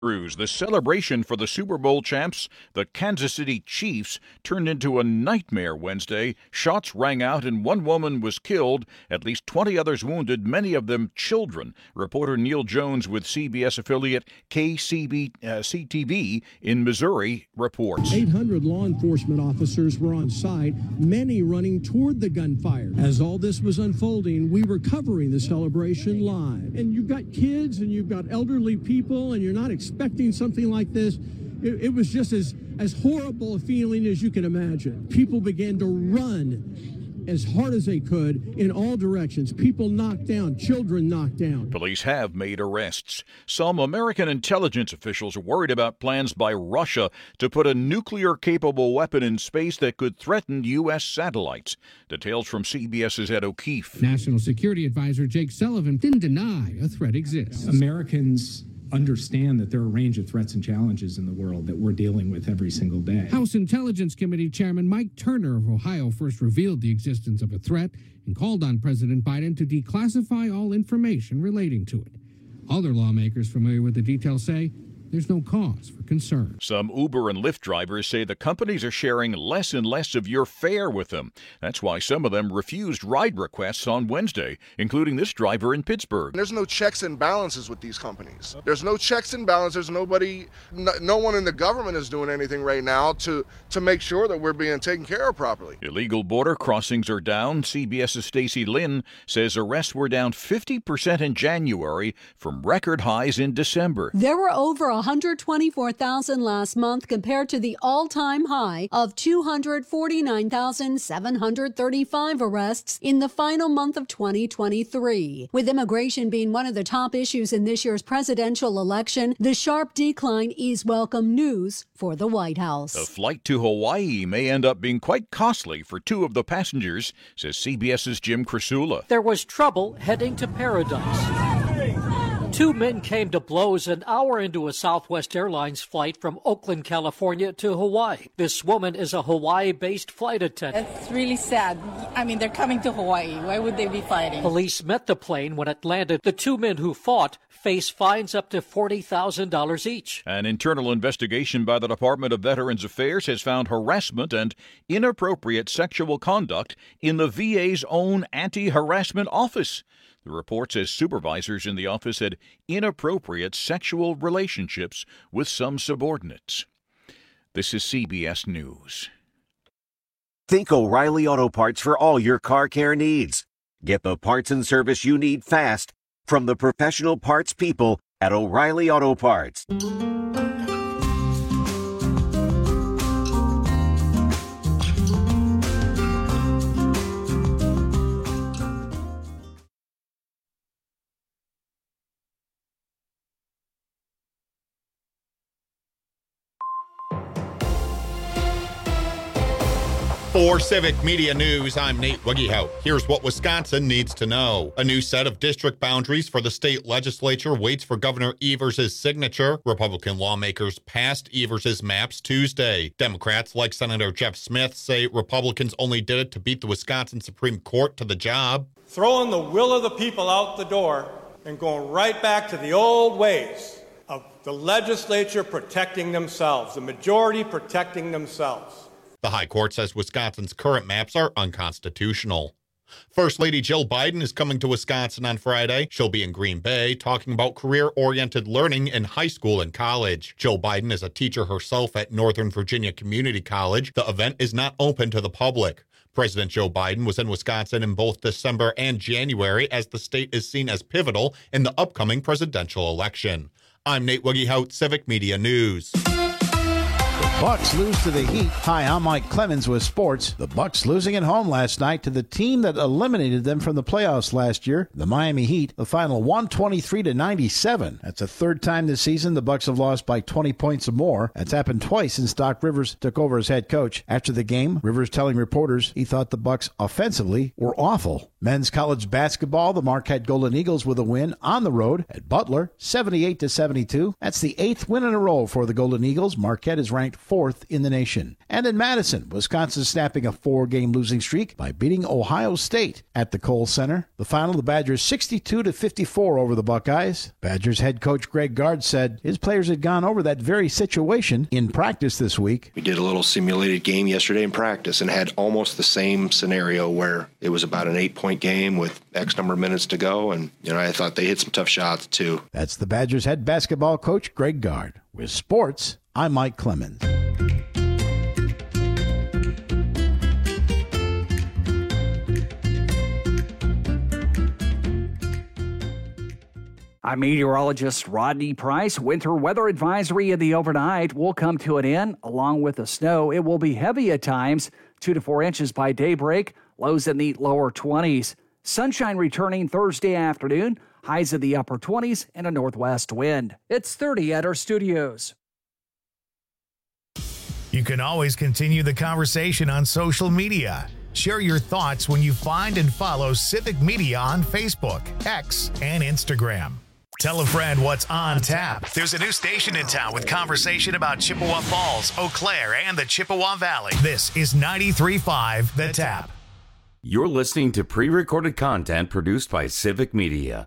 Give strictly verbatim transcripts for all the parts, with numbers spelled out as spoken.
The celebration for the Super Bowl champs, the Kansas City Chiefs, turned into a nightmare Wednesday. Shots rang out and one woman was killed, at least twenty others wounded, many of them children. Reporter Neil Jones with C B S affiliate K C B, uh, C T V in Missouri reports. eight hundred law enforcement officers were on site, many running toward the gunfire. As all this was unfolding, we were covering the celebration live. And you've got kids and you've got elderly people and you're not expecting expecting something like this. It, it was just as, as horrible a feeling as you can imagine. People began to run as hard as they could in all directions. People knocked down, children knocked down. Police have made arrests. Some American intelligence officials are worried about plans by Russia to put a nuclear-capable weapon in space that could threaten U S satellites. Details from CBS's Ed O'Keefe. National Security Advisor Jake Sullivan didn't deny a threat exists. Americans understand that there are a range of threats and challenges in the world that we're dealing with every single day. House Intelligence Committee Chairman Mike Turner of Ohio first revealed the existence of a threat and called on President Biden to declassify all information relating to it. Other lawmakers familiar with the details say there's no cause for concern. Some Uber and Lyft drivers say the companies are sharing less and less of your fare with them. That's why some of them refused ride requests on Wednesday, including this driver in Pittsburgh. There's no checks and balances with these companies. There's no checks and balances. Nobody, no, no one in the government is doing anything right now to, to make sure that we're being taken care of properly. Illegal border crossings are down. CBS's Stacey Lynn says arrests were down fifty percent in January from record highs in December. There were over one hundred twenty-four thousand last month compared to the all-time high of two hundred forty-nine thousand seven hundred thirty-five arrests in the final month of twenty twenty-three. With immigration being one of the top issues in this year's presidential election, the sharp decline is welcome news for the White House. The flight to Hawaii may end up being quite costly for two of the passengers, says CBS's Jim Krasula. There was trouble heading to paradise. Two men came to blows an hour into a Southwest Airlines flight from Oakland, California to Hawaii. This woman is a Hawaii-based flight attendant. It's really sad. I mean, they're coming to Hawaii. Why would they be fighting? Police met the plane when it landed. The two men who fought face fines up to forty thousand dollars each. An internal investigation by the Department of Veterans Affairs has found harassment and inappropriate sexual conduct in the V A's own anti-harassment office. The report says supervisors in the office had inappropriate sexual relationships with some subordinates. This is C B S News. Think O'Reilly Auto Parts for all your car care needs. Get the parts and service you need fast from the professional parts people at O'Reilly Auto Parts. For Civic Media News, I'm Nate Wiggyhout. Here's what Wisconsin needs to know. A new set of district boundaries for the state legislature waits for Governor Evers' signature. Republican lawmakers passed Evers' maps Tuesday. Democrats, like Senator Jeff Smith, say Republicans only did it to beat the Wisconsin Supreme Court to the job. Throwing the will of the people out the door and going right back to the old ways of the legislature protecting themselves, the majority protecting themselves. The High Court says Wisconsin's current maps are unconstitutional. First Lady Jill Biden is coming to Wisconsin on Friday. She'll be in Green Bay talking about career-oriented learning in high school and college. Jill Biden is a teacher herself at Northern Virginia Community College. The event is not open to the public. President Joe Biden was in Wisconsin in both December and January as the state is seen as pivotal in the upcoming presidential election. I'm Nate Wiggyhout, Civic Media News. Bucks lose to the Heat. Hi, I'm Mike Clemens with sports. The Bucks losing at home last night to the team that eliminated them from the playoffs last year, the Miami Heat. The final one twenty-three to ninety-seven. That's the third time this season the Bucks have lost by twenty points or more. That's happened twice since Doc Rivers took over as head coach. After the game, Rivers telling reporters he thought the Bucks offensively were awful. Men's college basketball, the Marquette Golden Eagles with a win on the road at Butler, seventy-eight to seventy-two. That's the eighth win in a row for the Golden Eagles. Marquette is ranked fourth in the nation. And in Madison, Wisconsin snapping a four-game losing streak by beating Ohio State at the Kohl Center. The final, the Badgers sixty-two to fifty-four over the Buckeyes. Badgers head coach Greg Gard said his players had gone over that very situation in practice this week. We did a little simulated game yesterday in practice and had almost the same scenario where it was about an eight-point game with X number of minutes to go, and you know I thought they hit some tough shots too. That's the Badgers head basketball coach Greg Gard. With sports, I'm Mike Clemens. I'm meteorologist Rodney Price. Winter weather advisory in the overnight will come to an end along with the snow. It will be heavy at times, two to four inches by daybreak, lows in the lower twenties. Sunshine returning Thursday afternoon, highs in the upper twenties and a northwest wind. It's thirty at our studios. You can always continue the conversation on social media. Share your thoughts when you find and follow Civic Media on Facebook, X, and Instagram. Tell a friend what's on tap. There's a new station in town with conversation about Chippewa Falls, Eau Claire, and the Chippewa Valley. This is ninety-three point five The Tap. You're listening to pre-recorded content produced by Civic Media.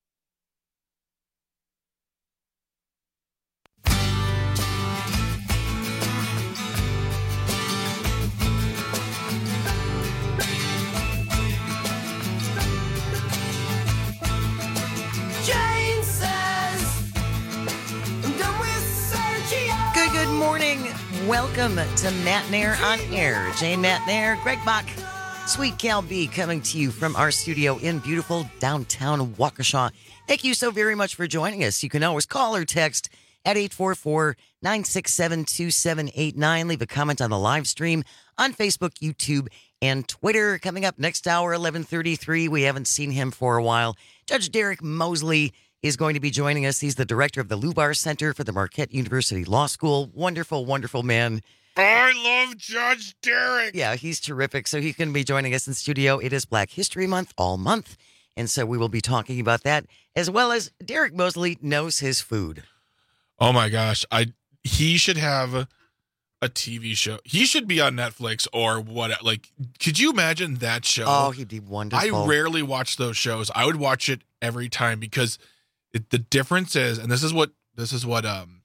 Good, good morning. Welcome to Matt Nair on Air. Jane Matt Nair, Greg Bach, Sweet Cal B coming to you from our studio in beautiful downtown Waukesha. Thank you so very much for joining us. You can always call or text at eight four four, nine six seven, two seven eight nine. Leave a comment on the live stream on Facebook, YouTube, and Twitter. Coming up next hour, eleven thirty-three. We haven't seen him for a while. Judge Derek Mosley is going to be joining us. He's the director of the Lubar Center for the Marquette University Law School. Wonderful, wonderful man. I love Judge Derek. Yeah, he's terrific. So he's going to be joining us in studio. It is Black History Month all month. And so we will be talking about that, as well as Derek Mosley knows his food. Oh my gosh. I he should have a, a T V show. He should be on Netflix or what. Like, could you imagine that show? Oh, he'd be wonderful. I rarely watch those shows. I would watch it every time because it, the difference is, and this is what this is what um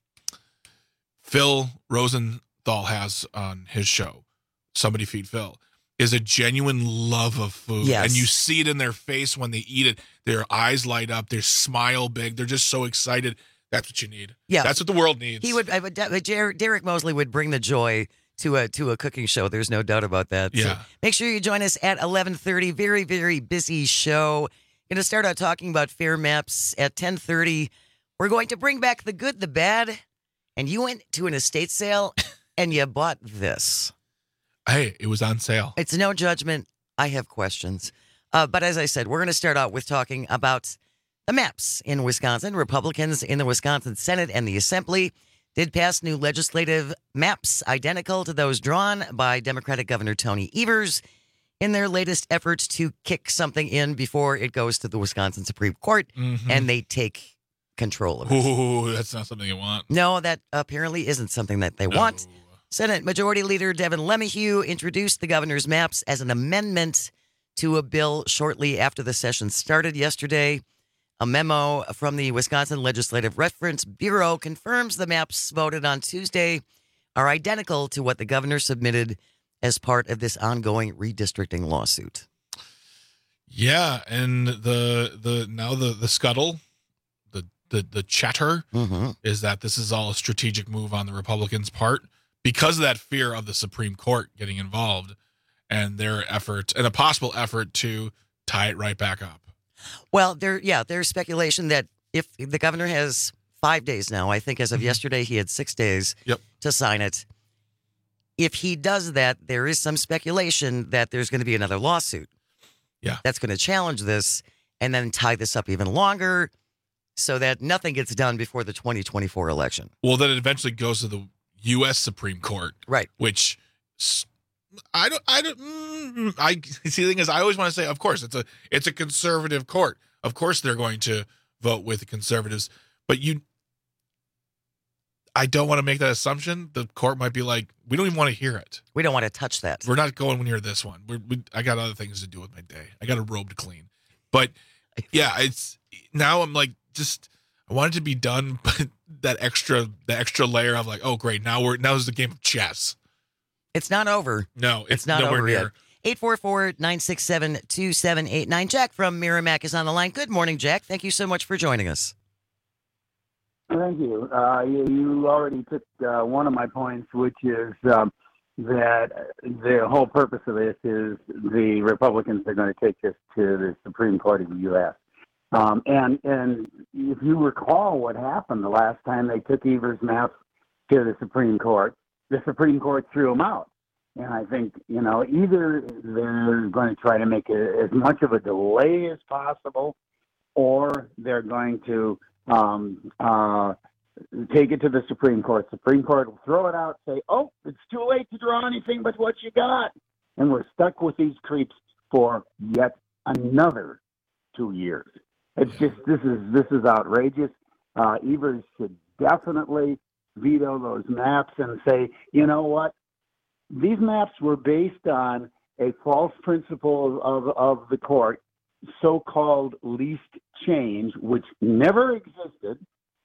Phil Rosenthal has on his show, Somebody Feed Phil, is a genuine love of food. Yes. And you see it in their face when they eat it. Their eyes light up. They smile big. They're just so excited. That's what you need. Yeah. That's what the world needs. He would, I would Derek Mosley would bring the joy to a to a cooking show. There's no doubt about that. Yeah. So make sure you join us at eleven thirty. Very, very busy show. Going to start out talking about fair maps at ten thirty. We're going to bring back the good, the bad. And you went to an estate sale and you bought this. Hey, it was on sale. It's no judgment. I have questions. Uh, but as I said, we're going to start out with talking about the maps in Wisconsin. Republicans in the Wisconsin Senate and the Assembly did pass new legislative maps identical to those drawn by Democratic Governor Tony Evers in their latest efforts to kick something in before it goes to the Wisconsin Supreme Court Mm-hmm. and they take control of it. Ooh, that's not something you want. No, that apparently isn't something that they No. want. Senate Majority Leader Devin LeMahieu introduced the governor's maps as an amendment to a bill shortly after the session started yesterday. A memo from the Wisconsin Legislative Reference Bureau confirms the maps voted on Tuesday are identical to what the governor submitted as part of this ongoing redistricting lawsuit. Yeah, and the the now the the scuttle, the the the chatter mm-hmm. is that this is all a strategic move on the Republicans' part because of that fear of the Supreme Court getting involved and their effort and a possible effort to tie it right back up. Well, there, yeah, there's speculation that if the governor has five days now, I think as of Mm-hmm. yesterday, he had six days yep. to sign it. If he does that, there is some speculation that there's going to be another lawsuit. Yeah. That's going to challenge this and then tie this up even longer so that nothing gets done before the twenty twenty-four election. Well, then it eventually goes to the U S Supreme Court. Right. Which I don't, I don't, mm, I see the thing is, I always want to say, of course, it's a, it's a conservative court. Of course, they're going to vote with the conservatives, but you, I don't want to make that assumption. The court might be like, we don't even want to hear it. We don't want to touch that. We're not going near this one. We're, we, I got other things to do with my day. I got a robe to clean. But yeah, it's now I'm like, just, I want it to be done, but that extra, the extra layer of like, oh, great. Now we're, now is the game of chess. It's not over. No, it's, it's not nowhere over near. yet. eight four four, nine six seven, two seven eight nine. Jack from Merrimack is on the line. Good morning, Jack. Thank you so much for joining us. Thank you. Uh, you, you already took uh, one of my points, which is um, that the whole purpose of this is the Republicans are going to take this to the Supreme Court of the U S Um, and and if you recall what happened the last time they took Evers' maps to the Supreme Court, the Supreme Court threw them out. And I think, you know, either they're going to try to make it as much of a delay as possible, or they're going to um, uh, take it to the Supreme Court. Supreme Court will throw it out, say, oh, it's too late to draw anything but what you got. And we're stuck with these creeps for yet another two years. It's just, this is this is outrageous. Uh, Evers should definitely veto those maps and say, you know what? These maps were based on a false principle of, of the court, so-called least change, which never existed,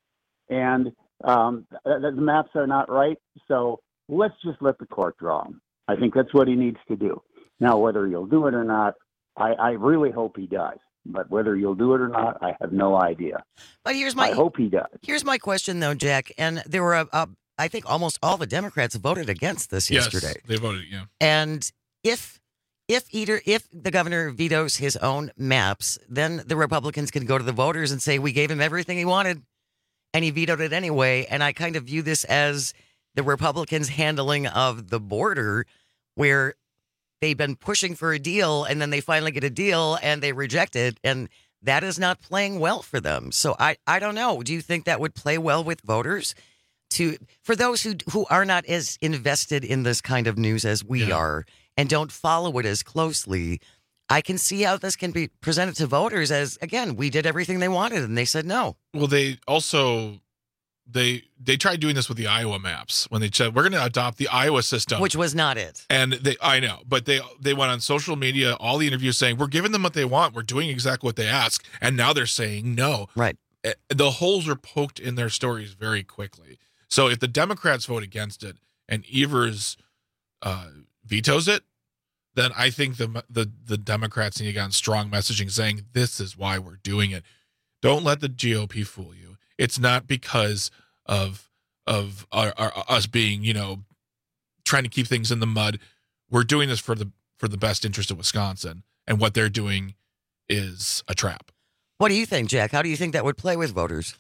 and um, the maps are not right, so let's just let the court draw them. I think that's what he needs to do. Now, whether he'll do it or not, I, I really hope he does. But whether you'll do it or not, I have no idea. But here's my I hope he does. Here's my question, though, Jack. And there were, a, a, I think, almost all the Democrats voted against this Yes, yesterday. they voted, yeah. And if if either if the governor vetoes his own maps, then the Republicans can go to the voters and say we gave him everything he wanted, and he vetoed it anyway. And I kind of view this as the Republicans' handling of the border, where they've been pushing for a deal, and then they finally get a deal, and they reject it, and that is not playing well for them. So I, I don't know. Do you think that would play well with voters? To for those who who are not as invested in this kind of news as we yeah. are, and don't follow it as closely, I can see how this can be presented to voters as, again, we did everything they wanted, and they said no. Well, they also... They they tried doing this with the Iowa maps when they said we're going to adopt the Iowa system, which was not it. And they I know, but they they went on social media, all the interviews saying we're giving them what they want, we're doing exactly what they ask, and now they're saying no. Right. The holes are poked in their stories very quickly. So if the Democrats vote against it and Evers uh, vetoes it, then I think the the the Democrats need to get on strong messaging saying this is why we're doing it. Don't let the G O P fool you. It's not because of of our, our, us being, you know, trying to keep things in the mud. We're doing this for the for the best interest of Wisconsin, and what they're doing is a trap. What do you think, Jack? How do you think that would play with voters?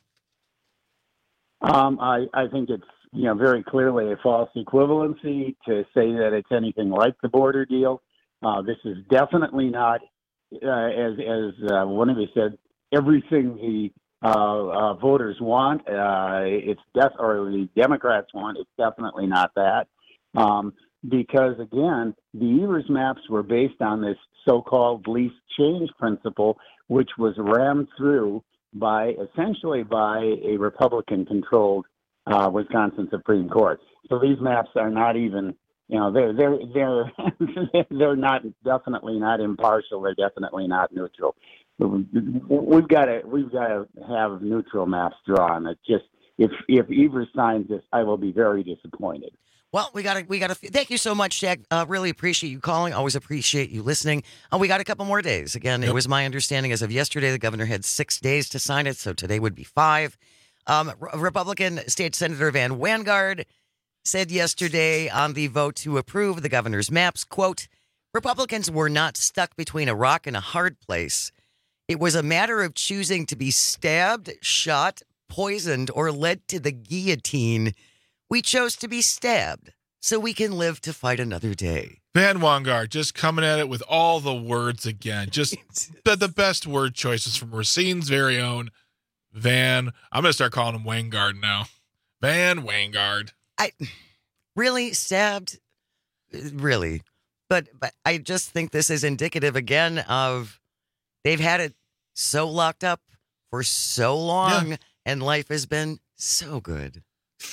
Um, I, I think it's, you know, very clearly a false equivalency to say that it's anything like the border deal. Uh, this is definitely not, uh, as as uh, one of you said, everything the Uh, uh, voters want. Uh, it's def- or the Democrats want. It's definitely not that, um, because again, the Evers maps were based on this so-called least change principle, which was rammed through by essentially by a Republican-controlled uh, Wisconsin Supreme Court. So these maps are not even, you know, they're they're they're they're not definitely not impartial. They're definitely not neutral. We've got to we've got to have neutral maps drawn. It just if if Evers signs this, I will be very disappointed. Well, we got to we got to thank you so much, Jack. Uh, really appreciate you calling. Always appreciate you listening. Uh, we got a couple more days. Again, yep. It was my understanding as of yesterday the governor had six days to sign it, so today would be five. Um, Republican State Senator Van Wanggaard said yesterday on the vote to approve the governor's maps, quote, Republicans were not stuck between a rock and a hard place. It was a matter of choosing to be stabbed, shot, poisoned, or led to the guillotine. We chose to be stabbed so we can live to fight another day. Van Wanggaard just coming at it with all the words again. Just the, the best word choices from Racine's very own Van. I'm going to start calling him Wanggaard now. Van Wanggaard. I really stabbed? Really? But, but I just think this is indicative again of they've had it so locked up for so long, yeah. and life has been so good.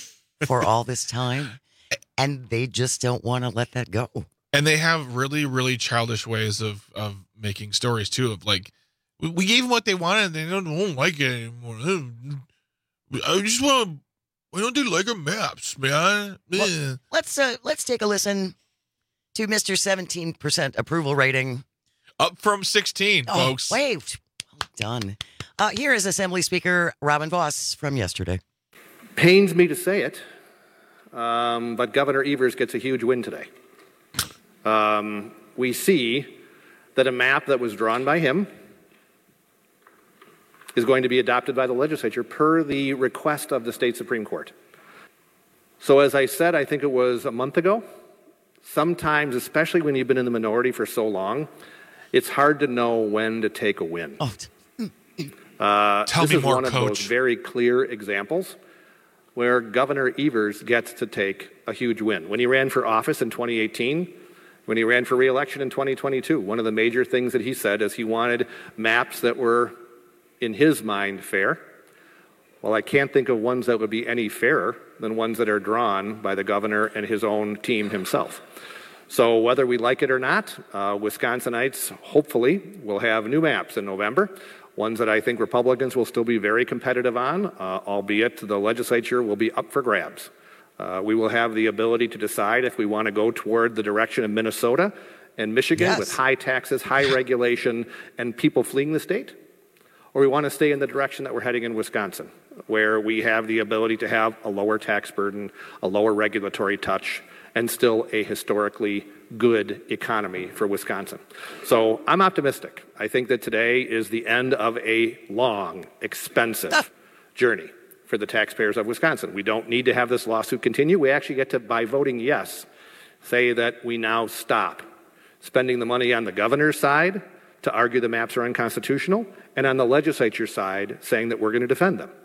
for all this time, and they just don't want to let that go. And they have really, really childish ways of, of making stories, too, of like, we gave them what they wanted, and they don't, won't like it anymore. I just want to, we don't do Lego maps, man. Well, let's, uh, let's take a listen to Mister seventeen percent approval rating. Up from sixteen, oh, folks. Wait, well done. Uh, here is Assembly Speaker Robin Vos from yesterday. Pains me to say it, um, but Governor Evers gets a huge win today. Um, we see that a map that was drawn by him is going to be adopted by the legislature per the request of the state Supreme Court. So as I said, I think it was a month ago, sometimes, especially when you've been in the minority for so long, it's hard to know when to take a win. Oh. Uh, Tell this me is more, one Coach. of those very clear examples where Governor Evers gets to take a huge win. When he ran for office in twenty eighteen, when he ran for re-election in twenty twenty-two, one of the major things that he said is he wanted maps that were, in his mind, fair. Well, I can't think of ones that would be any fairer than ones that are drawn by the governor and his own team himself. So whether we like it or not, uh, Wisconsinites hopefully will have new maps in November, ones that I think Republicans will still be very competitive on, uh, albeit the legislature will be up for grabs. Uh, we will have the ability to decide if we want to go toward the direction of Minnesota and Michigan Yes. with high taxes, high regulation, and people fleeing the state, or we want to stay in the direction that we're heading in Wisconsin, where we have the ability to have a lower tax burden, a lower regulatory touch, and still a historically good economy for Wisconsin. So I'm optimistic. I think that today is the end of a long, expensive ah. journey for the taxpayers of Wisconsin. We don't need to have this lawsuit continue. We actually get to, by voting yes, say that we now stop spending the money on the governor's side to argue the maps are unconstitutional, and on the legislature side saying that we're going to defend them.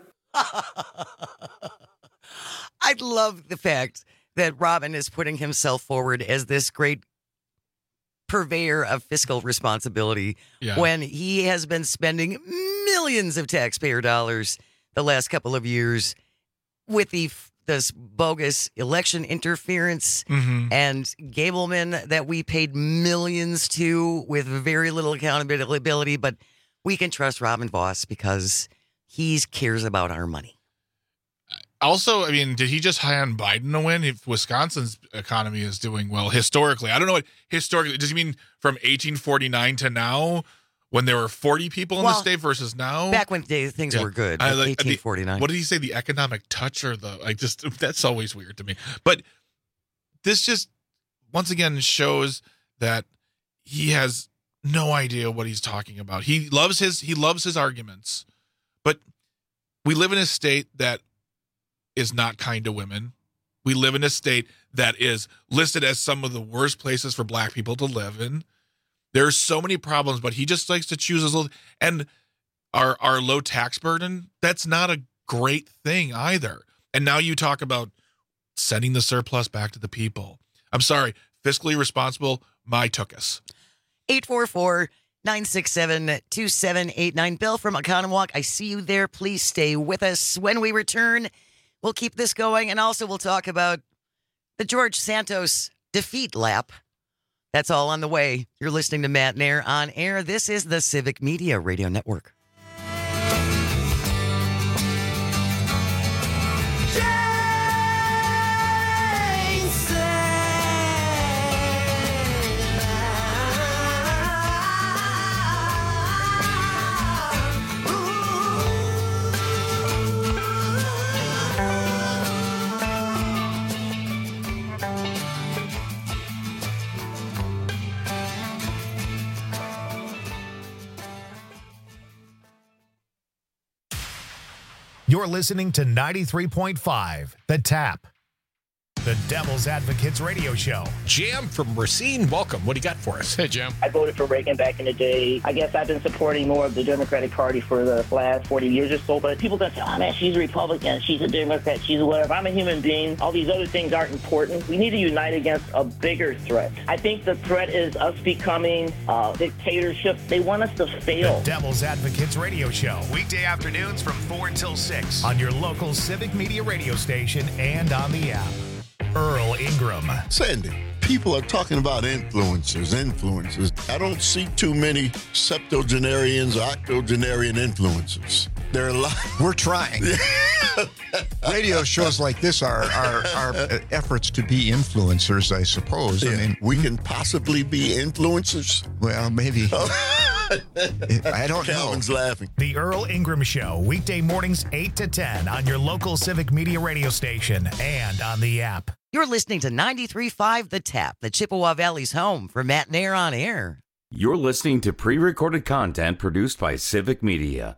I love the fact that Robin is putting himself forward as this great purveyor of fiscal responsibility Yeah. when he has been spending millions of taxpayer dollars the last couple of years with the this bogus election interference Mhm. and Gableman that we paid millions to with very little accountability, but we can trust Robin Vos because he cares about our money. Also, I mean, did he just hire on Biden to win? If Wisconsin's economy is doing well historically, I don't know what historically. Does he mean from eighteen forty-nine to now, when there were forty people in Well, the state versus now? Back when days, things Yeah. were good, I like like- the- eighteen forty-nine. What did he say? The economic touch or the like? Just that's always weird to me. But this just once again shows that he has no idea what he's talking about. He loves his he loves his arguments, but we live in a state that is not kind to women. We live in a state that is listed as some of the worst places for black people to live in. There's so many problems, but he just likes to choose his little, and our our low tax burden, that's not a great thing either. And now you talk about sending the surplus back to the people. I'm sorry, fiscally responsible, my took us. eight four four, nine six seven, two seven eight nine. Bill from Oconomowoc, I see you there. Please stay with us. When we return, we'll keep this going, and also we'll talk about the George Santos defeat lap. That's all on the way. You're listening to Matt Nair on air. This is the Civic Media Radio Network. You're listening to ninety-three point five, The Tap. The Devil's Advocates Radio Show. Jam from Racine, welcome. What do you got for us? Hey, Jam. I voted for Reagan back in the day. I guess I've been supporting more of the Democratic Party for the last forty years or so, but people that say, oh, man, she's a Republican, she's a Democrat, she's a whatever. I'm a human being. All these other things aren't important. We need to unite against a bigger threat. I think the threat is us becoming a dictatorship. They want us to fail. The Devil's Advocates Radio Show. Weekday afternoons from four until six on your local Civic Media radio station and on the app. Earl Ingram. Sandy, people are talking about influencers, influencers. I don't see too many septuagenarians or octogenarian influencers. There are a lot. We're trying. Radio shows like this are, are, are efforts to be influencers, I suppose. Yeah. I mean, we can possibly be influencers. Well, maybe. I don't know. Calvin's laughing. The Earl Ingram Show, weekday mornings eight to ten on your local Civic Media radio station and on the app. You're listening to ninety-three point five The Tap, the Chippewa Valley's home for Matt Nair on Air. You're listening to pre-recorded content produced by Civic Media.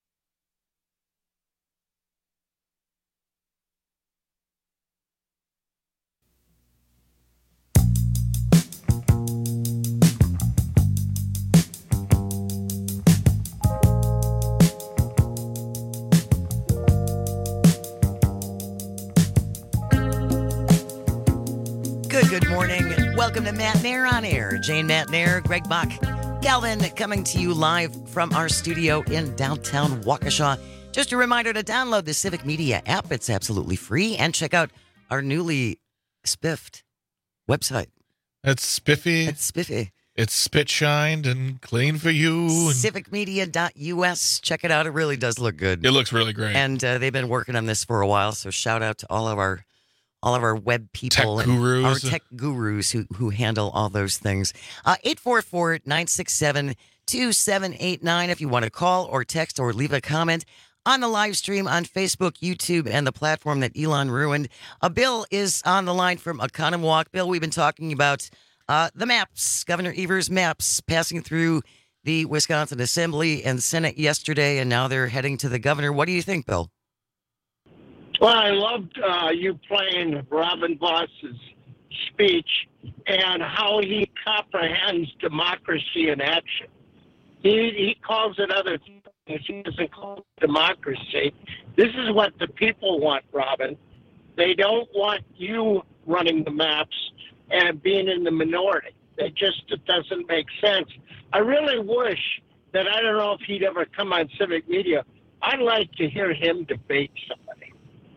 Good morning. Welcome to Matt Nair on Air. Jane Matt Nair, Greg Bach, Galvin coming to you live from our studio in downtown Waukesha. Just a reminder to download the Civic Media app. It's absolutely free. And check out our newly spiffed website. It's spiffy. It's spiffy. It's spit shined and clean for you. And civic media dot U S. Check it out. It really does look good. It looks really great. And uh, they've been working on this for a while. So shout out to all of our all of our web people, tech and gurus. our tech gurus who who handle all those things. Uh, eight four four, nine six seven, two seven eight nine if you want to call or text or leave a comment on the live stream on Facebook, YouTube, and the platform that Elon ruined. Uh, Bill is on the line from Oconomowoc. Bill, we've been talking about uh, the maps, Governor Evers' maps passing through the Wisconsin Assembly and Senate yesterday, and now they're heading to the governor. What do you think, Bill? Well, I loved uh, you playing Robin Voss's speech and how he comprehends democracy in action. He, he calls it other things. He doesn't call it democracy. This is what the people want, Robin. They don't want you running the maps and being in the minority. It just it doesn't make sense. I really wish that, I don't know if he'd ever come on Civic Media. I'd like to hear him debate somebody.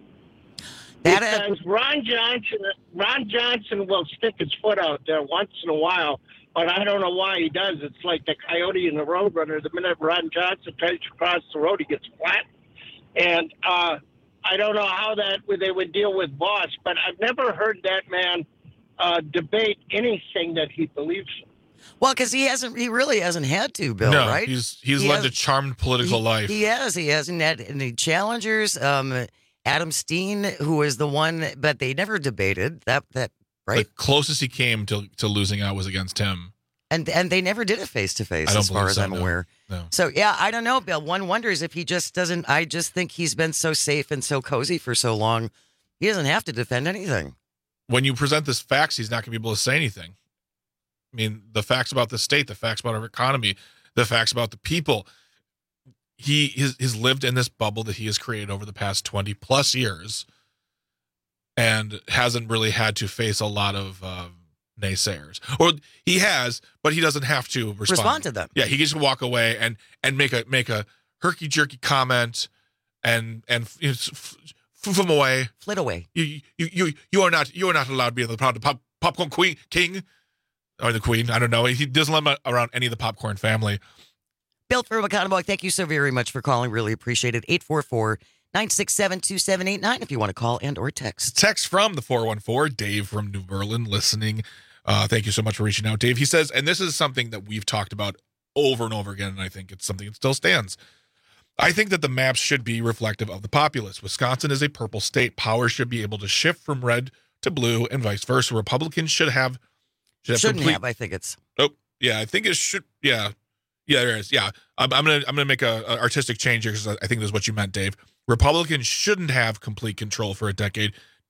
Because Ron Johnson, Ron Johnson will stick his foot out there once in a while, but I don't know why he does. It's like the coyote and the roadrunner. The minute Ron Johnson tries to cross the road, he gets flat. And uh, I don't know how that they would deal with Voss, but I've never heard that man uh, debate anything that he believes in. Well, because he hasn't, he really hasn't had to, Bill, no, right? he's he's he led has, a charmed political he, life. He has. He hasn't had any challengers. Um, Adam Steen, who was the one, but they never debated that. That right. The closest he came to to losing out was against him, and and they never did it face to face, I don't as far as so, I'm no. aware. No. So yeah, I don't know, Bill. One wonders if he just doesn't. I just think he's been so safe and so cozy for so long, he doesn't have to defend anything. When you present this facts, he's not going to be able to say anything. I mean, the facts about the state, the facts about our economy, the facts about the people. He has, has lived in this bubble that he has created over the past twenty plus years and hasn't really had to face a lot of uh, naysayers. Or he has, but he doesn't have to respond. Respond to them. Yeah, he gets to walk away and and make a make a herky jerky comment and and you know, f- f- from away, flit away. You you you you are not you are not allowed to be the proud pop, popcorn queen king or the queen. I don't know. He doesn't let him around any of the popcorn family. Bill from Oconomowoc, thank you so very much for calling. Really appreciate it. eight four four, nine six seven, two seven eight nine if you want to call and or text. Text from the four one four, Dave from New Berlin listening. Uh, thank you so much for reaching out, Dave. He says, and this is something that we've talked about over and over again, and I think it's something that still stands. I think that the maps should be reflective of the populace. Wisconsin is a purple state. Power should be able to shift from red to blue and vice versa. Republicans should have... Should have Shouldn't complete, have, I think it's... Oh, yeah, I think it should... Yeah. Yeah, there is. Yeah, I'm, I'm gonna I'm gonna make a, a artistic change here because I think this is what you meant, Dave. Republicans shouldn't have complete control for a decade.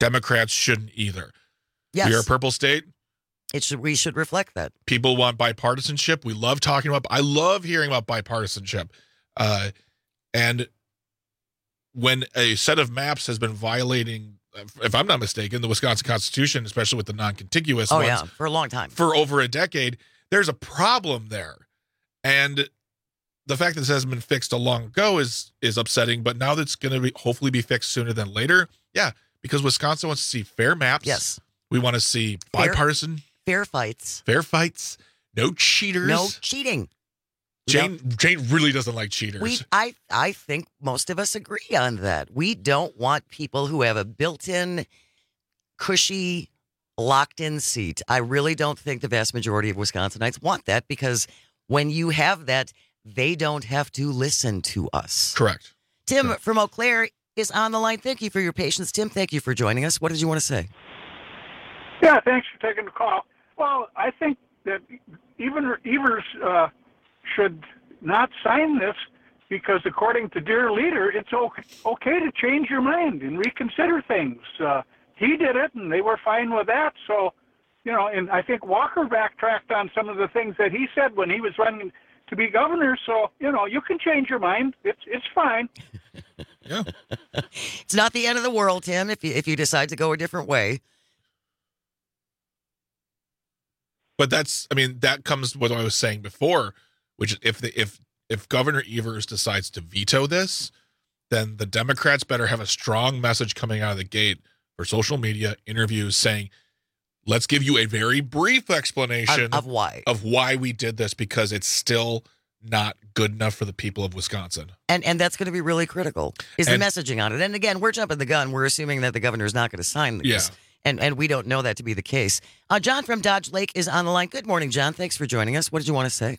Democrats shouldn't either. Yes. We are a purple state. It should. We should reflect that. People want bipartisanship. We love talking about. I love hearing about bipartisanship. Uh, and when a set of maps has been violating, if I'm not mistaken, the Wisconsin Constitution, especially with the non-contiguous Oh ones, yeah, for a long time, for over a decade, there's a problem there. And the fact that this hasn't been fixed a long ago is is upsetting. But now that's going to be hopefully be fixed sooner than later. Yeah, because Wisconsin wants to see fair maps. Yes, we want to see fair, bipartisan. Fair fights. Fair fights. No cheaters. No cheating. Jane Jane really doesn't like cheaters. We, I, I think most of us agree on that. We don't want people who have a built-in, cushy, locked-in seat. I really don't think the vast majority of Wisconsinites want that, because when you have that, they don't have to listen to us. Correct. Tim Correct. from Eau Claire is on the line. Thank you for your patience. Tim, thank you for joining us. What did you want to say? Yeah, thanks for taking the call. Well, I think that even Evers uh, should not sign this, because according to Dear Leader, it's okay, okay to change your mind and reconsider things. Uh, he did it, and they were fine with that. So, you know, and I think Walker backtracked on some of the things that he said when he was running to be governor. So, you know, you can change your mind. It's it's fine. Yeah. It's not the end of the world, Tim, if you, if you decide to go a different way. But that's, I mean, that comes with what I was saying before, which is if the, if if Governor Evers decides to veto this, then the Democrats better have a strong message coming out of the gate for social media interviews saying, let's give you a very brief explanation of, of why of why we did this, because it's still not good enough for the people of Wisconsin. And and that's going to be really critical, is and, the messaging on it. And again, we're jumping the gun. We're assuming that the governor is not going to sign this. Yeah. And and we don't know that to be the case. Uh, John from Dodge Lake is on the line. Good morning, John. Thanks for joining us. What did you want to say?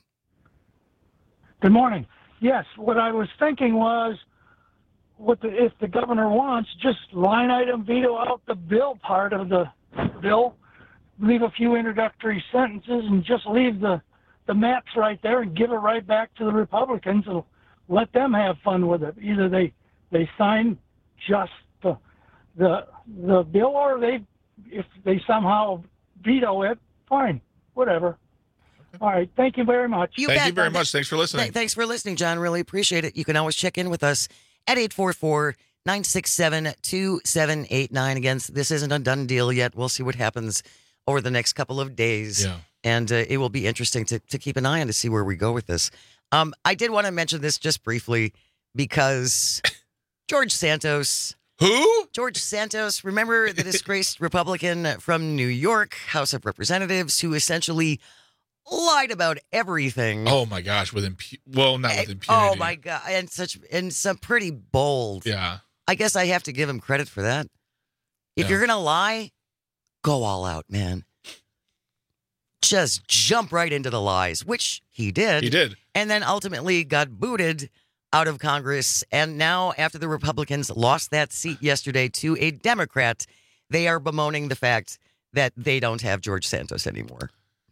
Good morning. Yes, what I was thinking was, what the, if the governor wants, just line item veto out the bill part of the bill, leave a few introductory sentences, and just leave the, the maps right there and give it right back to the Republicans and let them have fun with it. Either they they sign just the the the bill, or they if they somehow veto it, fine, whatever. All right. Thank you very much. You Thank bet. you very much. Thanks for listening. Th- thanks for listening, John. Really appreciate it. You can always check in with us at eight four four, nine six seven, two seven eight nine. Again, this isn't a done deal yet. We'll see what happens over the next couple of days. Yeah. And uh, it will be interesting to, to keep an eye on to see where we go with this. Um, I did want to mention this just briefly because George Santos. Who? George Santos. Remember the disgraced Republican from New York, House of Representatives, who essentially lied about everything. Oh my gosh, with impu- well, not with impunity. Oh my god, and such and some pretty bold. Yeah. I guess I have to give him credit for that. If Yeah. you're gonna lie, go all out, man. Just jump right into the lies, which he did. He did. And then ultimately got booted out of Congress. And now, after the Republicans lost that seat yesterday to a Democrat, they are bemoaning the fact that they don't have George Santos anymore.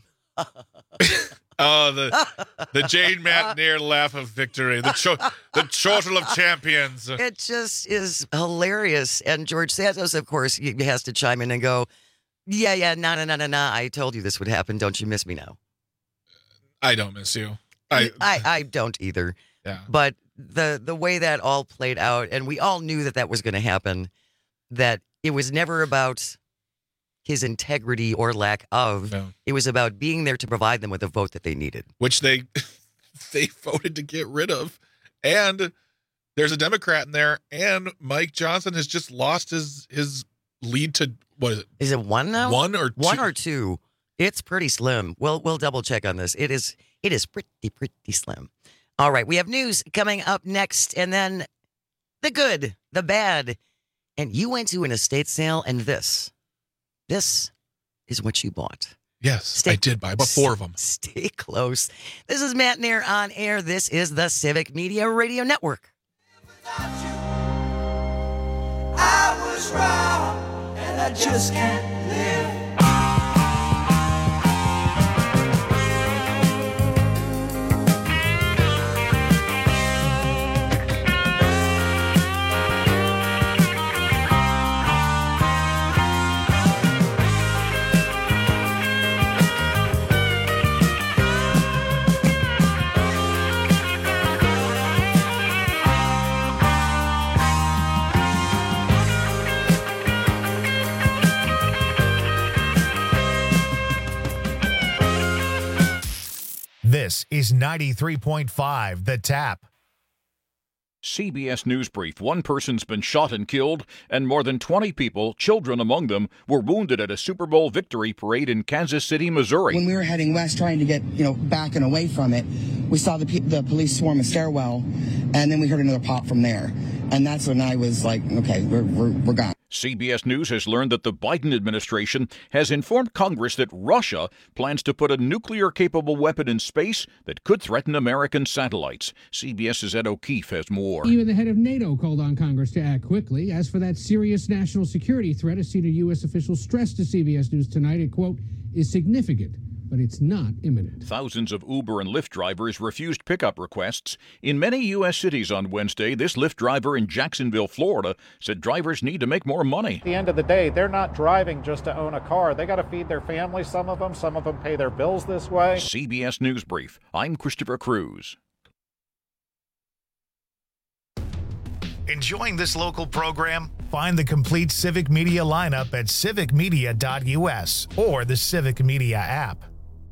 Oh, the the Jane McNair laugh of victory, the cho- the chortle of champions. It just is hilarious. And George Santos, of course, he has to chime in and go, yeah, yeah, nah, nah, nah, nah, nah. I told you this would happen. Don't you miss me now? I don't miss you. I I, I don't either. Yeah. But the the way that all played out, and we all knew that that was going to happen, that it was never about his integrity or lack of. No. It was about being there to provide them with a vote that they needed. Which they they voted to get rid of. And there's a Democrat in there, and Mike Johnson has just lost his his lead to, what is it? Is it one now? One or two? One or two. It's pretty slim. We'll we'll double check on this. It is it is pretty pretty slim. All right, we have news coming up next, and then the good, the bad, and you went to an estate sale, and this, this is what you bought. Yes, Stay, I did buy about four of them. Stay close. This is Matt Nair on air. This is the Civic Media Radio Network. I was wrong, and I just can't live. This is ninety-three point five The Tap. C B S News Brief. One person's been shot and killed, and more than twenty people, children among them, were wounded at a Super Bowl victory parade in Kansas City, Missouri. When we were heading west trying to get, you know, back and away from it, we saw the, the police swarm a stairwell, and then we heard another pop from there. And that's when I was like, okay, we're, we're, we're gone. C B S News has learned that the Biden administration has informed Congress that Russia plans to put a nuclear-capable weapon in space that could threaten American satellites. CBS's Ed O'Keefe has more. Even the head of NATO called on Congress to act quickly. As for that serious national security threat, a senior U S official stressed to C B S News tonight, it, quote, is significant, but it's not imminent. Thousands of Uber and Lyft drivers refused pickup requests in many U S cities on Wednesday. This Lyft driver in Jacksonville, Florida, said drivers need to make more money. At the end of the day, they're not driving just to own a car. They got to feed their family, some of them. Some of them pay their bills this way. C B S News Brief. I'm Christopher Cruz. Enjoying this local program? Find the complete Civic Media lineup at civic media dot U S or the Civic Media app.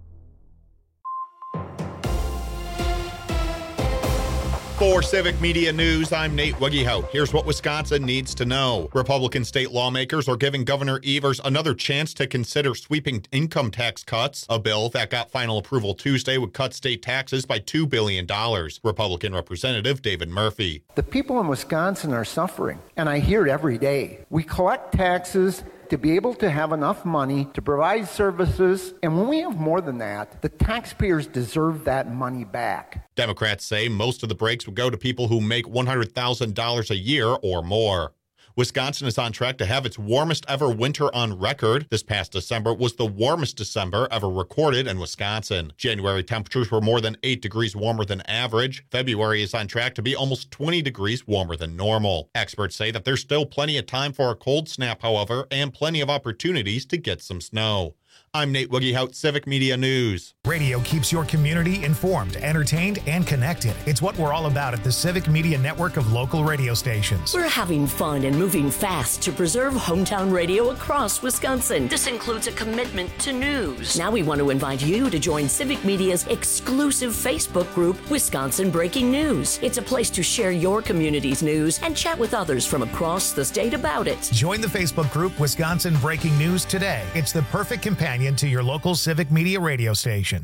For Civic Media News, I'm Nate Wiggyhout. Here's what Wisconsin needs to know. Republican state lawmakers are giving Governor Evers another chance to consider sweeping income tax cuts. A bill that got final approval Tuesday would cut state taxes by two billion dollars. Republican Representative David Murphy. The people in Wisconsin are suffering, and I hear it every day. We collect taxes to be able to have enough money to provide services, and when we have more than that, the taxpayers deserve that money back. Democrats say most of the breaks would go to people who make one hundred thousand dollars a year or more. Wisconsin is on track to have its warmest ever winter on record. This past December was the warmest December ever recorded in Wisconsin. January temperatures were more than eight degrees warmer than average. February is on track to be almost twenty degrees warmer than normal. Experts say that there's still plenty of time for a cold snap, however, and plenty of opportunities to get some snow. I'm Nate Wiggyhout, Civic Media News. Radio keeps your community informed, entertained, and connected. It's what we're all about at the Civic Media network of local radio stations. We're having fun and moving fast to preserve hometown radio across Wisconsin. This includes a commitment to news. Now we want to invite you to join Civic Media's exclusive Facebook group, Wisconsin Breaking News. It's a place to share your community's news and chat with others from across the state about it. Join the Facebook group, Wisconsin Breaking News, today. It's the perfect companion to your local Civic Media radio station.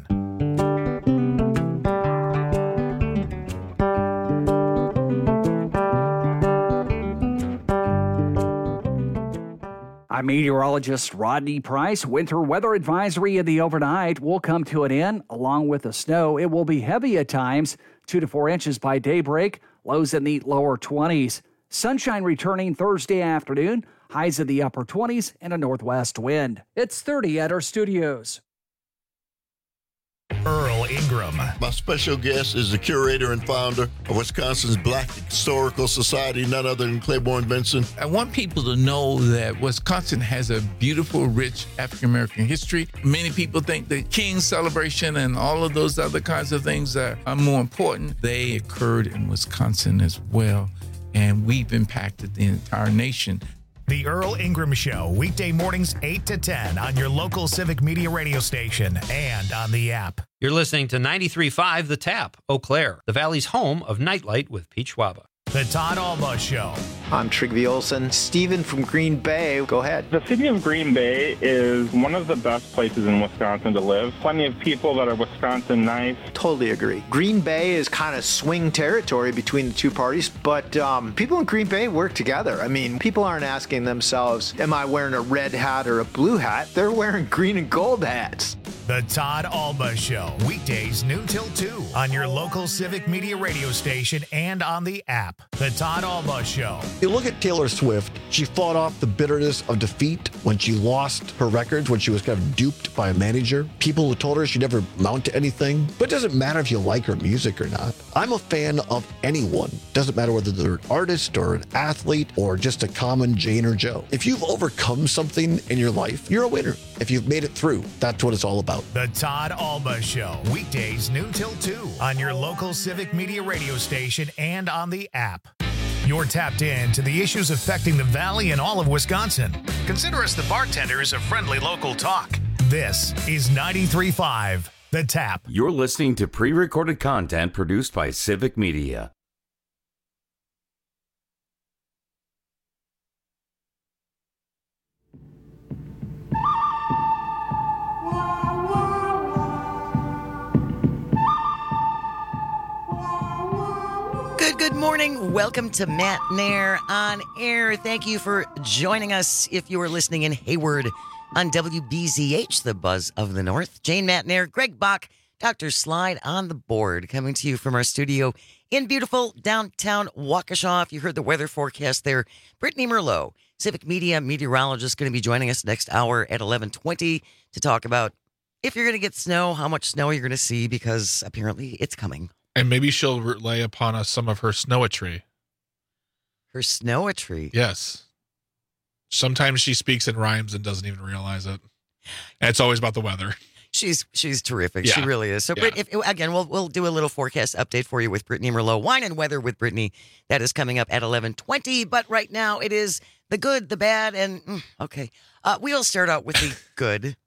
I'm meteorologist Rodney Price. Winter weather advisory in the overnight will come to an end. Along with the snow, it will be heavy at times, two to four inches by daybreak, lows in the lower twenties. Sunshine returning Thursday afternoon, highs in the upper twenties and a northwest wind. It's thirty at our studios. Earl Ingram. My special guest is the curator and founder of Wisconsin's Black Historical Society, none other than Claiborne Benson. I want people to know that Wisconsin has a beautiful, rich African-American history. Many people think the King's celebration and all of those other kinds of things are, are more important. They occurred in Wisconsin as well, and we've impacted the entire nation. The Earl Ingram Show, weekday mornings eight to ten on your local Civic Media radio station and on the app. You're listening to ninety-three point five The Tap, Eau Claire, the Valley's home of Nightlight with Pete Schwaba. The Todd Alba Show. I'm Trigby Olson. Stephen from Green Bay, go ahead. The city of Green Bay is one of the best places in Wisconsin to live. Plenty of people that are Wisconsin nice. Totally agree. Green Bay is kind of swing territory between the two parties, but um, people in Green Bay work together. I mean, people aren't asking themselves, am I wearing a red hat or a blue hat? They're wearing green and gold hats. The Todd Alba Show, weekdays noon till two on your local Civic Media radio station and on the app. The Todd Alba Show. You look at Taylor Swift, she fought off the bitterness of defeat when she lost her records, when she was kind of duped by a manager. People who told her she'd never amount to anything. But it doesn't matter if you like her music or not. I'm a fan of anyone. Doesn't matter whether they're an artist or an athlete or just a common Jane or Joe. If you've overcome something in your life, you're a winner. If you've made it through, that's what it's all about. The Todd Alba Show, weekdays noon till two on your local Civic Media radio station and on the app. You're tapped in to the issues affecting the Valley and all of Wisconsin. Consider us the bartenders of friendly local talk. This is ninety-three point five The Tap. You're listening to pre-recorded content produced by Civic Media. Good, good morning. Welcome to Matt Nair on Air. Thank you for joining us if you are listening in Hayward on W B Z H, the buzz of the North. Jane Matt Nair, Greg Bach, Doctor Slide on the board, coming to you from our studio in beautiful downtown Waukesha. If you heard the weather forecast there, Brittany Merlot, Civic Media meteorologist, going to be joining us next hour at eleven twenty to talk about if you're going to get snow, how much snow you're going to see, because apparently it's coming. And maybe she'll lay upon us some of her snow-a-tree. Her snow-a-tree? Yes. Sometimes she speaks in rhymes and doesn't even realize it. And it's always about the weather. She's she's terrific. Yeah. She really is. So, Yeah. Britt, if, again, we'll we'll do a little forecast update for you with Brittany Merlot. Wine and weather with Brittany. That is coming up at eleven twenty. But right now, it is the good, the bad, and mm, okay. Uh, we'll start out with the good.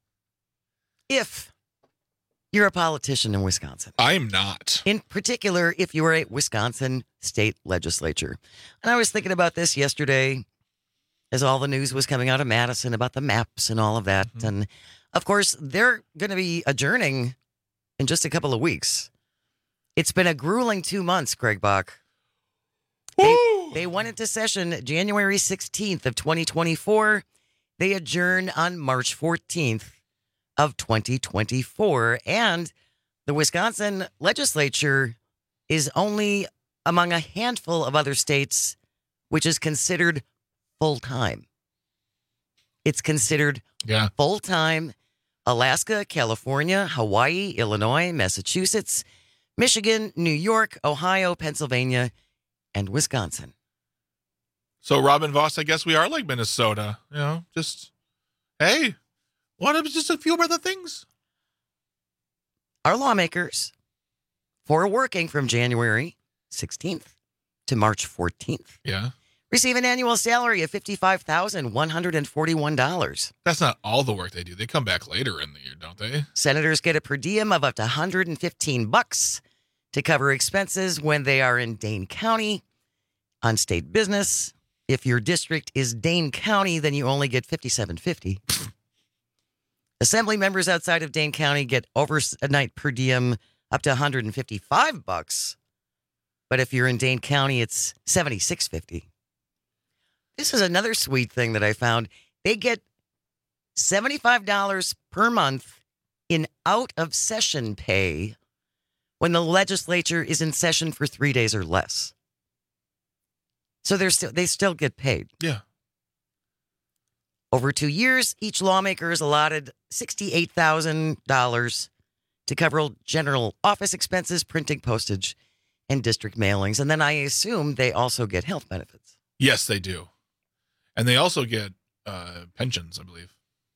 If you're a politician in Wisconsin. I'm not. In particular, if you are a Wisconsin state legislature. And I was thinking about this yesterday as all the news was coming out of Madison about the maps and all of that. Mm-hmm. And, of course, they're going to be adjourning in just a couple of weeks. It's been a grueling two months, Greg Bach. They, they went into session January sixteenth of twenty twenty-four. They adjourn on March fourteenth. Of twenty twenty-four, and the Wisconsin legislature is only among a handful of other states which is considered full-time. It's considered yeah. full-time. Alaska, California, Hawaii, Illinois, Massachusetts, Michigan, New York, Ohio, Pennsylvania, and Wisconsin. So, Robin Voss, I guess we are like Minnesota. You know, just, hey, what if it's just a few other things? Our lawmakers, for working from January sixteenth to March fourteenth, yeah, receive an annual salary of fifty-five thousand one hundred forty-one dollars. That's not all the work they do. They come back later in the year, don't they? Senators get a per diem of up to one hundred fifteen bucks to cover expenses when they are in Dane County on state business. If your district is Dane County, then you only get fifty-seven fifty. Assembly members outside of Dane County get overnight per diem up to one hundred fifty-five bucks. But if you're in Dane County, it's seventy-six fifty. This is another sweet thing that I found. They get seventy-five dollars per month in out-of-session pay when the legislature is in session for three days or less. So they're still they still get paid. Yeah. Over two years, each lawmaker is allotted sixty-eight thousand dollars to cover general office expenses, printing, postage, and district mailings. And then I assume they also get health benefits. Yes, they do. And they also get uh, pensions, I believe.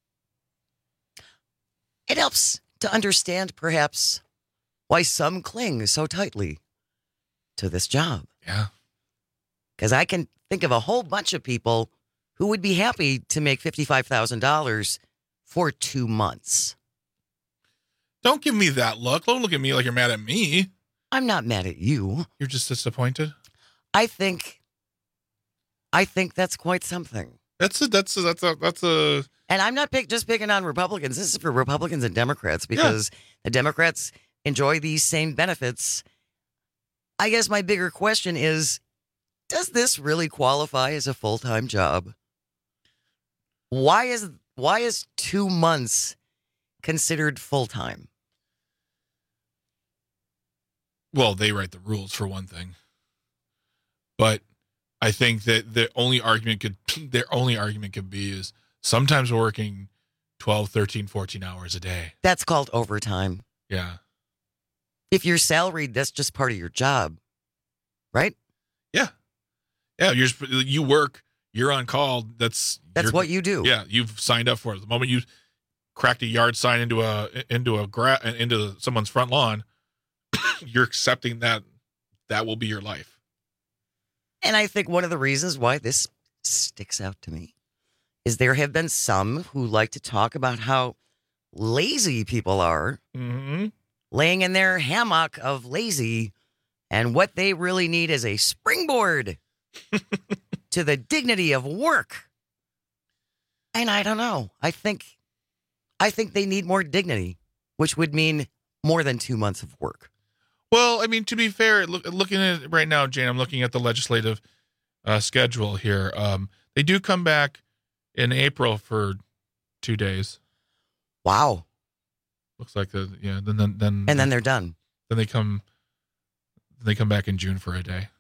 It helps to understand, perhaps, why some cling so tightly to this job. Yeah. Because I can think of a whole bunch of people who would be happy to make fifty-five thousand dollars for two months. Don't give me that look. Don't look at me like you're mad at me. I'm not mad at you. You're just disappointed? I think, I think that's quite something. That's a, that's a, that's a, that's a... And I'm not pick, just picking on Republicans. This is for Republicans and Democrats because yeah. the Democrats enjoy these same benefits. I guess my bigger question is, does this really qualify as a full-time job? Why is why is two months considered full-time? Well, they write the rules for one thing. But I think that the only argument could their only argument could be is sometimes we're working twelve, thirteen, fourteen hours a day. That's called overtime. Yeah. If you're salaried, that's just part of your job. Right? Yeah. Yeah, you're you work, you're on call. That's That's what you do. Yeah, you've signed up for it. The moment you cracked a yard sign into a into a gra- into someone's front lawn, you're accepting that that will be your life. And I think one of the reasons why this sticks out to me is there have been some who like to talk about how lazy people are, mm-hmm. laying in their hammock of lazy, and what they really need is a springboard to the dignity of work. And I don't know. I think, I think they need more dignity, which would mean more than two months of work. Well, I mean, to be fair, look, looking at it right now, Jane, I'm looking at the legislative uh, schedule here. Um, they do come back in April for two days. Wow. Looks like the yeah. Then then then and then they're done. Then they come. They come back in June for a day.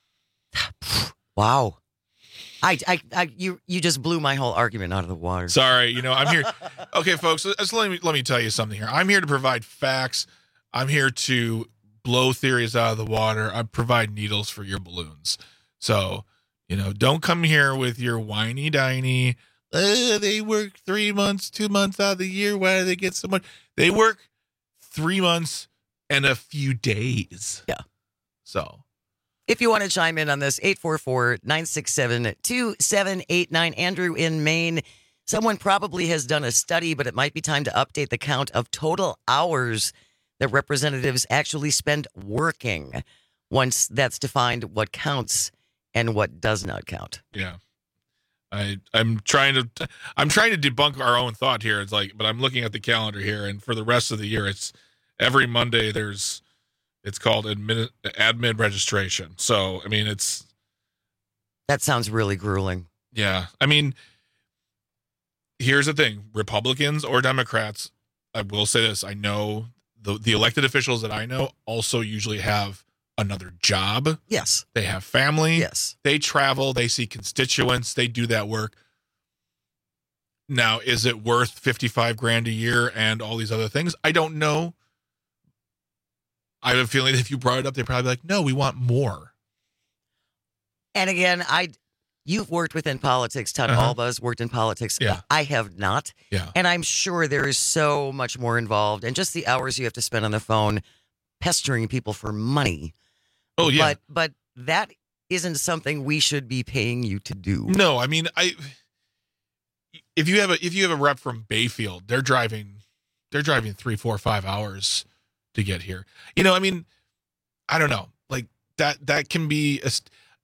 Wow. I, I, I, you, you just blew my whole argument out of the water. Sorry, you know I'm here. Okay, folks, let's, let me let me tell you something here. I'm here to provide facts. I'm here to blow theories out of the water. I provide needles for your balloons. So, you know, don't come here with your whiny diny. Uh, they work three months, two months out of the year. Why do they get so much? They work three months and a few days. Yeah. So. If you want to chime in on this, eight four four, nine six seven, two seven eight nine. Andrew in Maine. Someone probably has done a study, but it might be time to update the count of total hours that representatives actually spend working. Once that's defined, what counts and what does not count. Yeah. I, I'm trying to I'm trying to debunk our own thought here. It's like, but I'm looking at the calendar here, and for the rest of the year, it's every Monday there's it's called admin admin registration. So I mean, it's that sounds really grueling. Yeah, I mean, here's the thing: Republicans or Democrats. I will say this: I know the the elected officials that I know also usually have another job. Yes. They have family. Yes. They travel. They see constituents. They do that work. Now, is it worth fifty-five grand a year and all these other things? I don't know. I have a feeling that if you brought it up, they'd probably be like, no, we want more. And again, I, you've worked within politics, Todd. Uh-huh. All of us worked in politics. Yeah. I have not. Yeah. And I'm sure there is so much more involved, and just the hours you have to spend on the phone pestering people for money. Oh, yeah. But but that isn't something we should be paying you to do. No, I mean, I if you have a if you have a rep from Bayfield, they're driving they're driving three, four, five hours to get here. You know, I mean, I don't know. Like that that can be a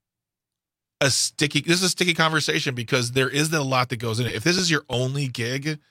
a sticky this is a sticky conversation because there isn't a lot that goes in it. If this is your only gig,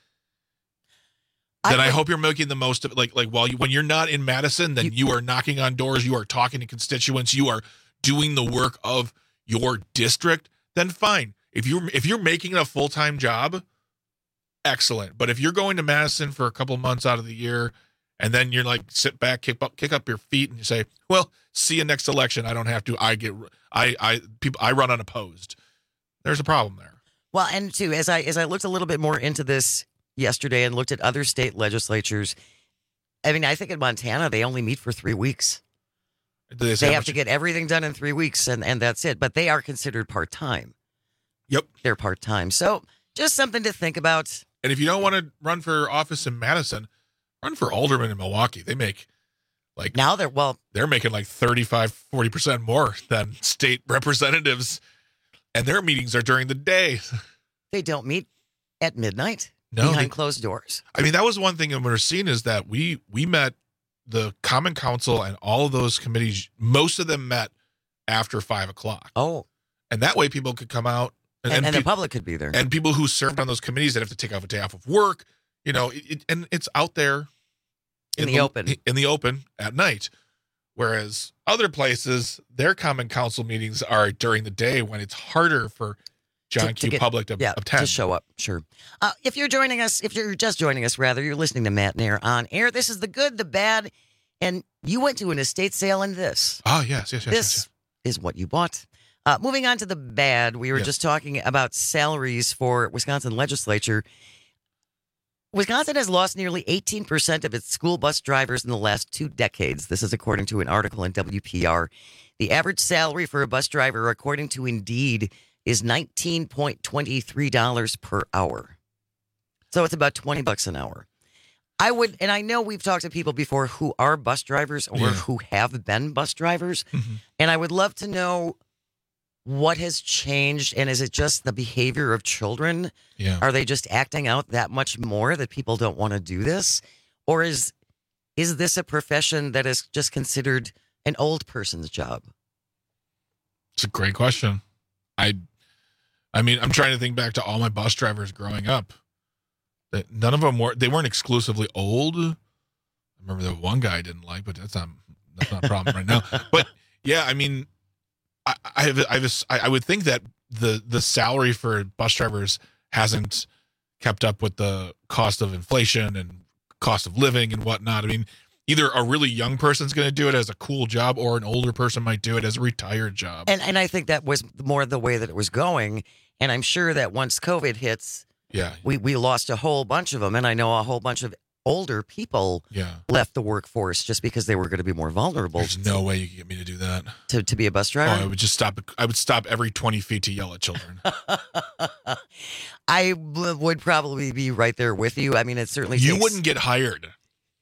then I, I hope you're making the most of it. Like, like while you, when you're not in Madison, then you, you are knocking on doors, you are talking to constituents, you are doing the work of your district. Then fine. If you're if you're making it a full time job, excellent. But if you're going to Madison for a couple months out of the year, and then you're like sit back, kick up, kick up your feet, and you say, "Well, see you next election. I don't have to. I get I I people I run unopposed." There's a problem there. Well, and too, as I as I looked a little bit more into this yesterday and looked at other state legislatures, I mean, I think in Montana, they only meet for three weeks. They, they have to get everything done in three weeks, and, and that's it. But they are considered part-time. Yep. They're part-time. So just something to think about. And if you don't want to run for office in Madison, run for alderman in Milwaukee. They make like... Now they're, well... They're making like thirty-five, forty percent more than state representatives, and their meetings are during the day. They don't meet at midnight. No, behind they, closed doors. I mean, that was one thing that we're seeing is that we we met the Common Council and all of those committees. Most of them met after five o'clock. Oh, and that way people could come out and, and, and pe- the public could be there. And people who served on those committees that have to take off a day off of work, you know, it, it, and it's out there in, in the, the open in the open at night. Whereas other places, their Common Council meetings are during the day when it's harder for John to, Q. to get, Public to, yeah, attend. to show up, sure. Uh, if you're joining us, if you're just joining us, rather, you're listening to Matt Nair on air. This is the good, the bad, and you went to an estate sale in this. Oh, yes, yes, yes. This yes, yes. is what you bought. Uh, moving on to the bad, we were yes. just talking about salaries for Wisconsin legislature. Wisconsin has lost nearly eighteen percent of its school bus drivers in the last two decades. This is according to an article in W P R. The average salary for a bus driver, according to Indeed, is nineteen point two three dollars per hour. So it's about twenty bucks an hour. I would, and I know we've talked to people before who are bus drivers or yeah. who have been bus drivers, mm-hmm. and I would love to know what has changed, and is it just the behavior of children? Yeah. Are they just acting out that much more that people don't want to do this? Or is is this a profession that is just considered an old person's job? It's a great question. I I mean, I'm trying to think back to all my bus drivers growing up. That none of them were they weren't exclusively old. I remember the one guy I didn't like, but that's not that's not a problem right now. But yeah, I mean, I, I have I have I would think that the the salary for bus drivers hasn't kept up with the cost of inflation and cost of living and whatnot. I mean, either a really young person's going to do it as a cool job, or an older person might do it as a retired job. And and I think that was more the way that it was going. And I'm sure that once COVID hits, yeah, we we lost a whole bunch of them, and I know a whole bunch of older people yeah. left the workforce just because they were going to be more vulnerable. There's no way you can get me to do that. To to be a bus driver? Oh, I would just stop. I would stop every twenty feet to yell at children. I w- would probably be right there with you. I mean, it certainly You takes... wouldn't get hired.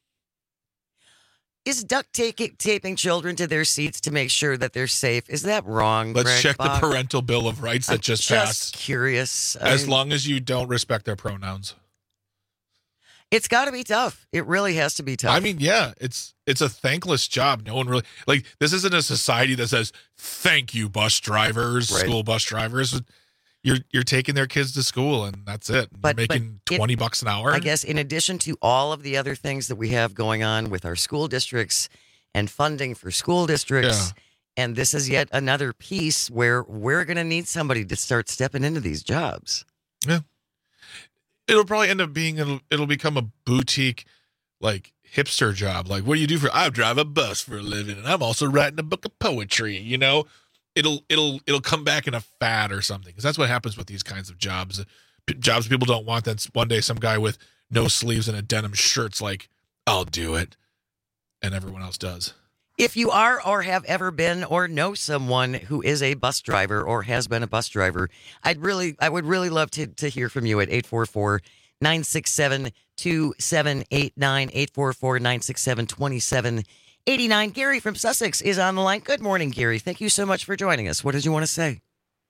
Is duct taking, taping children to their seats to make sure that they're safe, is that wrong, Let's Greg check Bach? the Parental Bill of Rights that I'm just, just passed. curious. I As mean, long as you don't respect their pronouns. It's got to be tough. It really has to be tough. I mean, yeah, it's it's a thankless job. No one really like this. Isn't a society that says thank you, bus drivers, Right. school bus drivers. You're you're taking their kids to school, and that's it. But- you're making but it- twenty bucks an hour. I guess in addition to all of the other things that we have going on with our school districts and funding for school districts, and this is yet another piece where we're going to need somebody to start stepping into these jobs. Yeah. It'll probably end up being it'll it'll become a boutique, like hipster job. Like, what do you do for? I drive a bus for a living, and I'm also writing a book of poetry. You know, it'll it'll it'll come back in a fad or something, because that's what happens with these kinds of jobs. P- jobs people don't want. That's one day some guy with no sleeves and a denim shirt's like, I'll do it, and everyone else does. If you are or have ever been or know someone who is a bus driver or has been a bus driver, I'd really, I would really love to, to hear from you at eight four four, nine six seven, two seven eight nine, eight four four, nine six seven, two seven eight nine. Gary from Sussex is on the line. Good morning, Gary. Thank you so much for joining us. What did you want to say?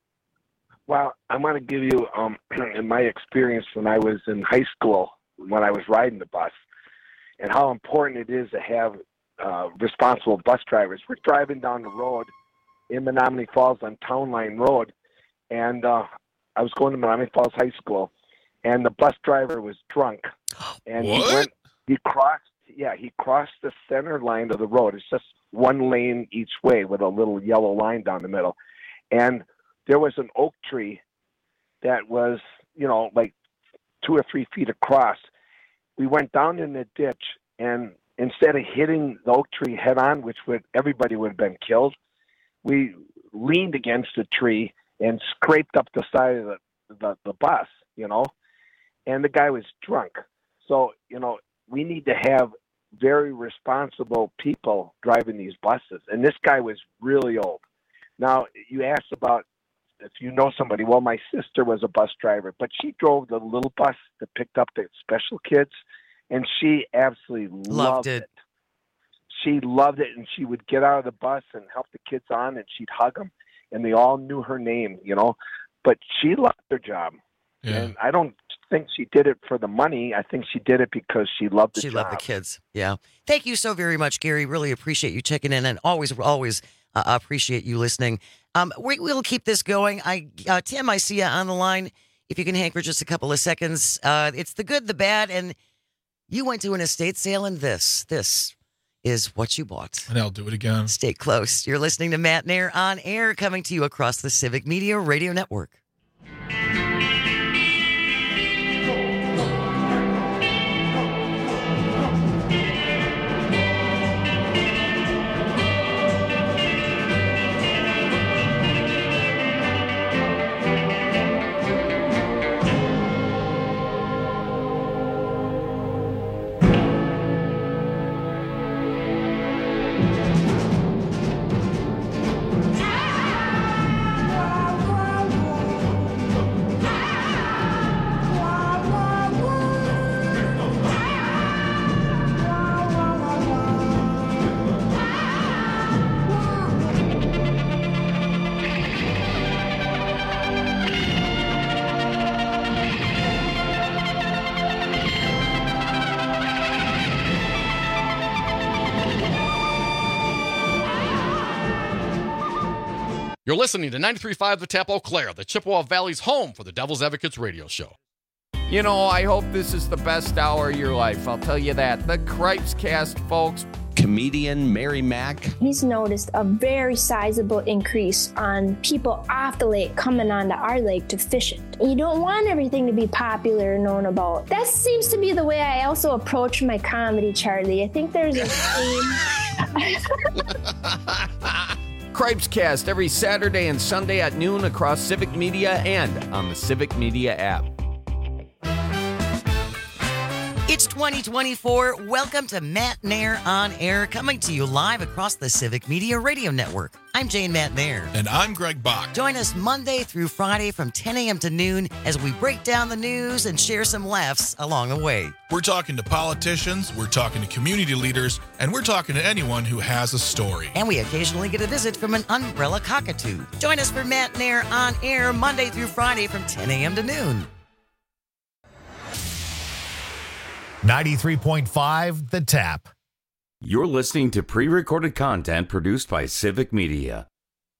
Well, I want to give you, um, in my experience when I was in high school, when I was riding the bus, and how important it is to have uh, responsible bus drivers. We're driving down the road in Menominee Falls on Town Line Road, and uh, I was going to Menominee Falls High School, and the bus driver was drunk, and What? he went, he crossed, yeah, he crossed the center line of the road. It's just one lane each way with a little yellow line down the middle, and there was an oak tree that was, you know, like two or three feet across. We went down in the ditch, and instead of hitting the oak tree head on, which would everybody would have been killed, we leaned against the tree and scraped up the side of the, the, the bus, you know, and the guy was drunk. So, you know, we need to have very responsible people driving these buses. And this guy was really old. Now, you asked about if you know somebody. Well, my sister was a bus driver, but she drove the little bus that picked up the special kids, and she absolutely loved, Loved it. it. She loved it, and she would get out of the bus and help the kids on, and she'd hug them, and they all knew her name, you know. But she loved her job, Yeah. and I don't think she did it for the money. I think she did it because she loved the She job. loved the kids. Yeah. Thank you so very much, Gary. Really appreciate you checking in, and always, always uh, appreciate you listening. Um, we, we'll keep this going. I, uh, Tim, I see you on the line. If you can hang for just a couple of seconds. Uh, it's the good, the bad, and you went to an estate sale, and this, this is what you bought. And I'll do it again. Stay close. You're listening to Matt Nair on air, coming to you across the Civic Media Radio Network. You're listening to ninety-three point five The Tap Eau Claire, the Chippewa Valley's home for the Devil's Advocates radio show. You know, I hope this is the best hour of your life. I'll tell you that. The Cripes Cast, folks. Comedian Mary Mack. He's noticed a very sizable increase on people off the lake coming onto our lake to fish it. You don't want everything to be popular and known about. That seems to be the way I also approach my comedy, Charlie. I think there's a theme. Cripes Cast every Saturday and Sunday at noon across Civic Media and on the Civic Media app. It's twenty twenty-four. Welcome to Matt Nair on Air, coming to you live across the Civic Media Radio Network. I'm Jane Matt Nair. And I'm Greg Bach. Join us Monday through Friday from ten a.m. to noon as we break down the news and share some laughs along the way. We're talking to politicians, we're talking to community leaders, and we're talking to anyone who has a story. And we occasionally get a visit from an umbrella cockatoo. Join us for Matt Nair on Air Monday through Friday from ten a.m. to noon. ninety-three point five The Tap. You're listening to pre-recorded content produced by Civic Media.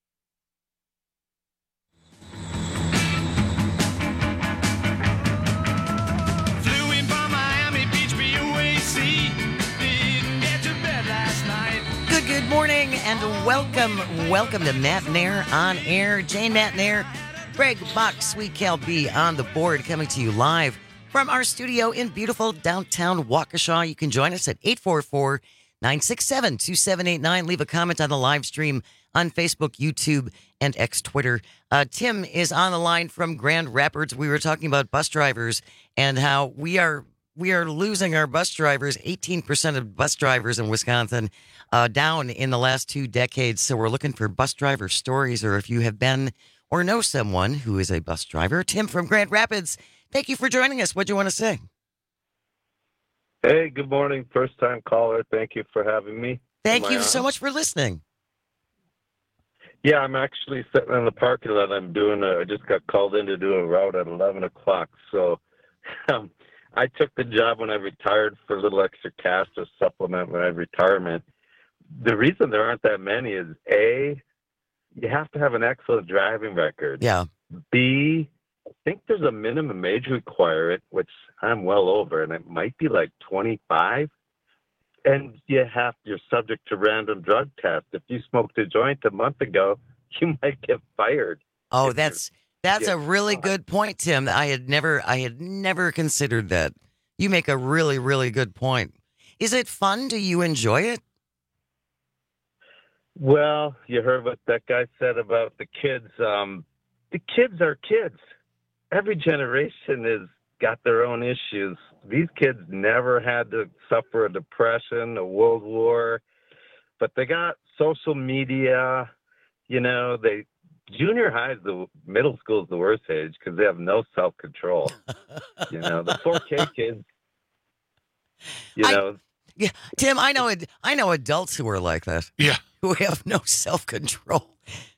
Flew in from Miami Beach, B U A C. Didn't get to bed last night. Good, good morning and welcome, welcome to Matt Nair on Air. Jane Matt Nair, Greg Bach, Sweet Cal B on the board, coming to you live from our studio in beautiful downtown Waukesha. You can join us at eight four four, nine six seven, two seven eight nine. Leave a comment on the live stream on Facebook, YouTube, and X Twitter. Uh, Tim is on the line from Grand Rapids. We were talking about bus drivers and how we are we are losing our bus drivers. eighteen percent of bus drivers in Wisconsin uh, down in the last two decades. So we're looking for bus driver stories, or if you have been or know someone who is a bus driver. Tim from Grand Rapids, thank you for joining us. What do you want to say? Hey, good morning. First time caller. Thank you for having me. Thank you so much for listening. Yeah, I'm actually sitting in the parking lot. I'm doing a, I just got called in to do a route at eleven o'clock. So um, I took the job when I retired for a little extra cash to supplement my retirement. The reason there aren't that many is A, you have to have an excellent driving record. Yeah. B, I think there's a minimum age requirement, which I'm well over, and it might be like twenty-five. And you have, you're subject to random drug tests. If you smoked a joint a month ago, you might get fired. Oh, that's that's Yeah. a really good point, Tim. I had never I had never considered that. You make a really, really good point. Is it fun? Do you enjoy it? Well, you heard what that guy said about the kids. Um, the kids are kids. Every generation has got their own issues. These kids never had to suffer a depression, a world war, but they got social media. You know, they junior high is the middle school is the worst age because they have no self control. You know, the four K kids. You I- know, Yeah, Tim, I know ad- I know adults who are like that. Yeah. Who have no self-control.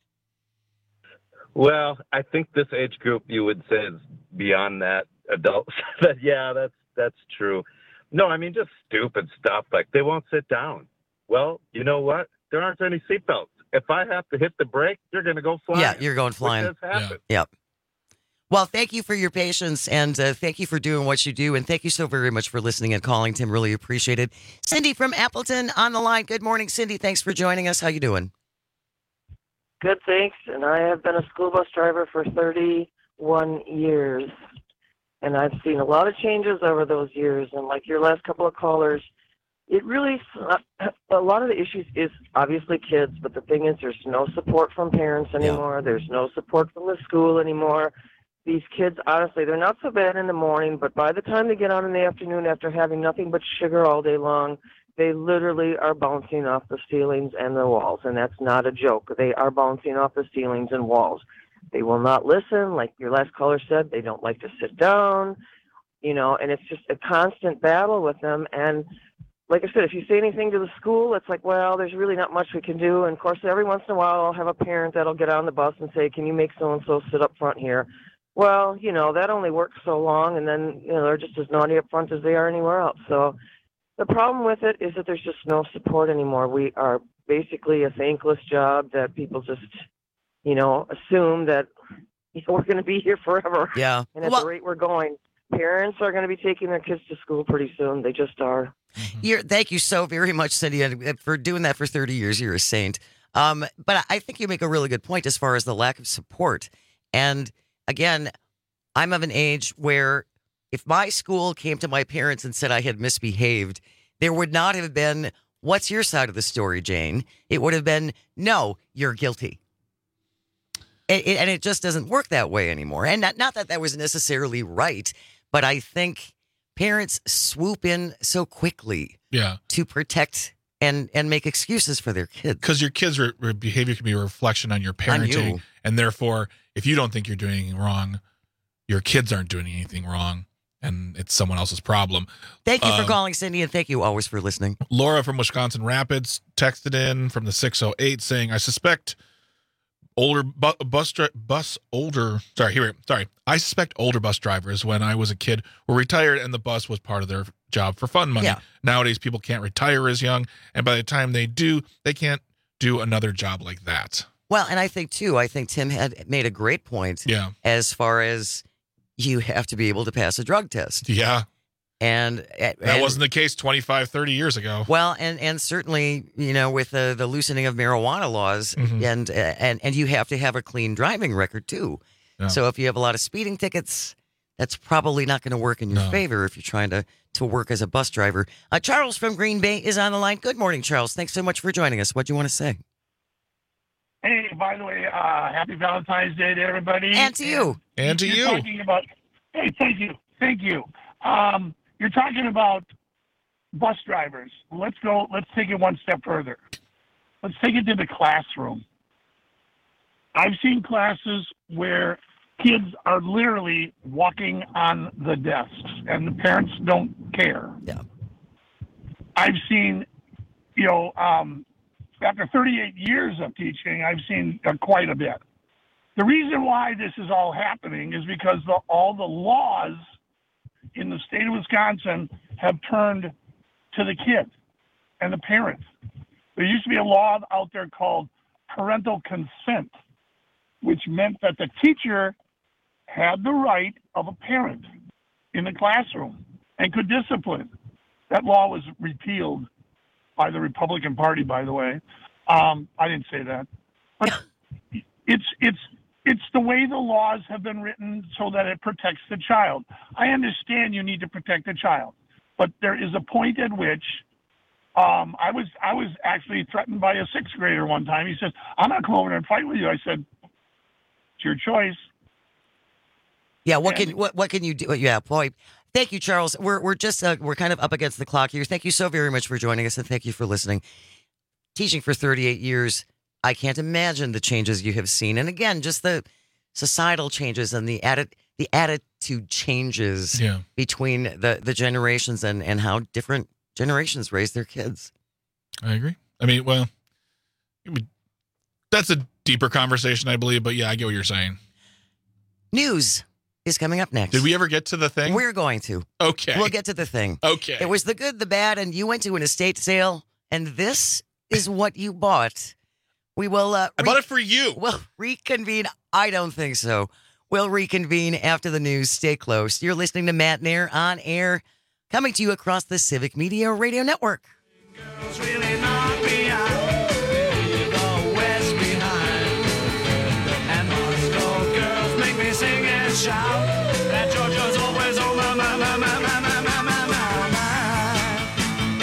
well, I think this age group you would say is beyond that adults. But yeah, that's that's true. No, I mean just stupid stuff like they won't sit down. Well, you know what? There aren't any seatbelts. If I have to hit the brake, you're going to go flying. Yeah, you're going flying. Which has happened. Yep. Well, thank you for your patience, and uh, thank you for doing what you do, and thank you so very much for listening and calling, Tim. Really appreciate it. Cindy from Appleton on the line. Good morning, Cindy. Thanks for joining us. How you doing? Good, thanks. And I have been a school bus driver for thirty-one years. And I've seen a lot of changes over those years. And like your last couple of callers, it really, a lot of the issues is obviously kids. But the thing is, there's no support from parents anymore. There's no support from the school anymore. These kids, honestly, they're not so bad in the morning. But by the time they get on in the afternoon after having nothing but sugar all day long, they literally are bouncing off the ceilings and the walls, and that's not a joke. They are bouncing off the ceilings and walls. They will not listen, like your last caller said. They don't like to sit down, you know, and it's just a constant battle with them. And like I said, if you say anything to the school, it's like, well, there's really not much we can do. And, of course, every once in a while I'll have a parent that'll get on the bus and say, can you make so-and-so sit up front here? Well, you know, that only works so long, and then, you know, they're just as naughty up front as they are anywhere else. So the problem with it is that there's just no support anymore. We are basically a thankless job that people just you know, assume that you know, we're going to be here forever. Yeah. And at Well- the rate we're going, parents are going to be taking their kids to school pretty soon. They just are. You're, thank you so very much, Cindy, and for doing that for thirty years. You're a saint. Um, but I think you make a really good point as far as the lack of support. And again, I'm of an age where if my school came to my parents and said I had misbehaved, there would not have been, what's your side of the story, Jane? It would have been, no, you're guilty. It, it, and it just doesn't work that way anymore. And not, not that that was necessarily right, but I think parents swoop in so quickly Yeah. to protect and, and make excuses for their kids. Because your kids' re- re- behavior can be a reflection on your parenting. you. And therefore, if you don't think you're doing anything wrong, your kids aren't doing anything wrong. And it's someone else's problem. Thank you for Um, calling, Cindy, and thank you always for listening. Laura from Wisconsin Rapids texted in from the six oh eight saying, I suspect older bu- bus dri- bus older sorry here we go. sorry I suspect older bus drivers when I was a kid were retired and the bus was part of their job for fun money. Yeah. Nowadays people can't retire as young, and by the time they do, they can't do another job like that. Well, and I think, too, I think Tim had made a great point Yeah. as far as you have to be able to pass a drug test. Yeah. And, That and wasn't the case twenty-five, thirty years ago. Well, and, and certainly, you know, with the, the loosening of marijuana laws, Mhm. and, and and you have to have a clean driving record, too. Yeah. So if you have a lot of speeding tickets, that's probably not going to work in your No. favor if you're trying to, to work as a bus driver. Uh, Charles from Green Bay is on the line. Good morning, Charles. Thanks so much for joining us. What do you want to say? Hey, by the way, uh, happy Valentine's Day to everybody. And to you. And to you're you. Talking about, hey, thank you. Thank you. Um, you're talking about bus drivers. Let's go, let's take it one step further. Let's take it to the classroom. I've seen classes where kids are literally walking on the desks and the parents don't care. Yeah. I've seen, you know, um, after thirty-eight years of teaching, I've seen uh, quite a bit. The reason why this is all happening is because the, all the laws in the state of Wisconsin have turned to the kid and the parents. There used to be a law out there called parental consent, which meant that the teacher had the right of a parent in the classroom and could discipline. That law was repealed by the Republican Party, by the way. Um, I didn't say that. But it's it's it's the way the laws have been written so that it protects the child. I understand you need to protect the child, but there is a point at which um, I was I was actually threatened by a sixth grader one time. He said, "I'm going to come over there and fight with you." I said, "It's your choice." Yeah, what can what what can you do? Yeah, boy. Thank you, Charles. We're we're just uh, we're kind of up against the clock here. Thank you so very much for joining us, and thank you for listening. Teaching for thirty-eight years, I can't imagine the changes you have seen, and again, just the societal changes and the atti- the attitude changes Yeah. between the the generations and and how different generations raise their kids. I agree. I mean, well, I mean, that's a deeper conversation, I believe, but yeah, I get what you're saying. News is coming up next. Did we ever get to the thing? We're going to. Okay. We'll get to the thing. Okay. It was the good, the bad, and you went to an estate sale, and this is what you bought. We will. Uh, I bought it for you. We'll reconvene. I don't think so. We'll reconvene after the news. Stay close. You're listening to Matt Nair on air, coming to you across the Civic Media Radio Network. Really knock me out, leave the West behind. And Moscow girls make me sing and shout that Georgia's always on my, my, my, my, my, my, my, my, my, my.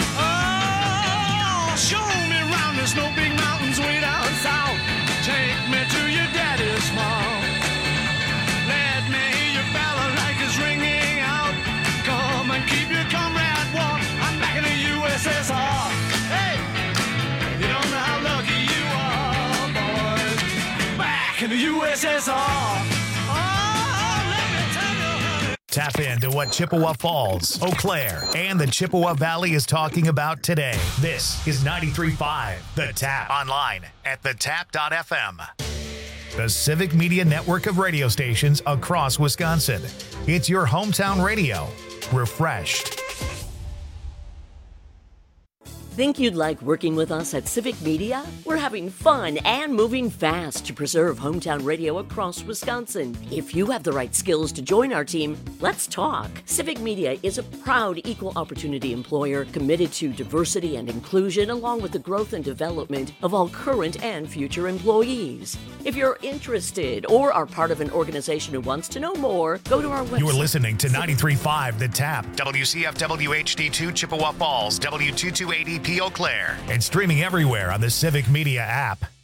Oh, show me round the snow big mountains way down south. Take me to your daddy's farm. Let me hear your balalaikas ringing out. Come and keep your comrade warm. I'm back in the U S S R. Hey, you don't know how lucky you are, boys. Back in the U S S R. Tap into what Chippewa Falls, Eau Claire, and the Chippewa Valley is talking about today. This is ninety-three point five The Tap. Online at the tap dot f m. The Civic Media Network of radio stations across Wisconsin. It's your hometown radio. Refreshed. Think you'd like working with us at Civic Media? We're having fun and moving fast to preserve hometown radio across Wisconsin. If you have the right skills to join our team, let's talk. Civic Media is a proud equal opportunity employer committed to diversity and inclusion, along with the growth and development of all current and future employees. If you're interested or are part of an organization who wants to know more, go to our website. You are listening to ninety-three point five The Tap, W C F W H D two Chippewa Falls, W two two eight E P Eau Claire, and streaming everywhere on the Civic Media app.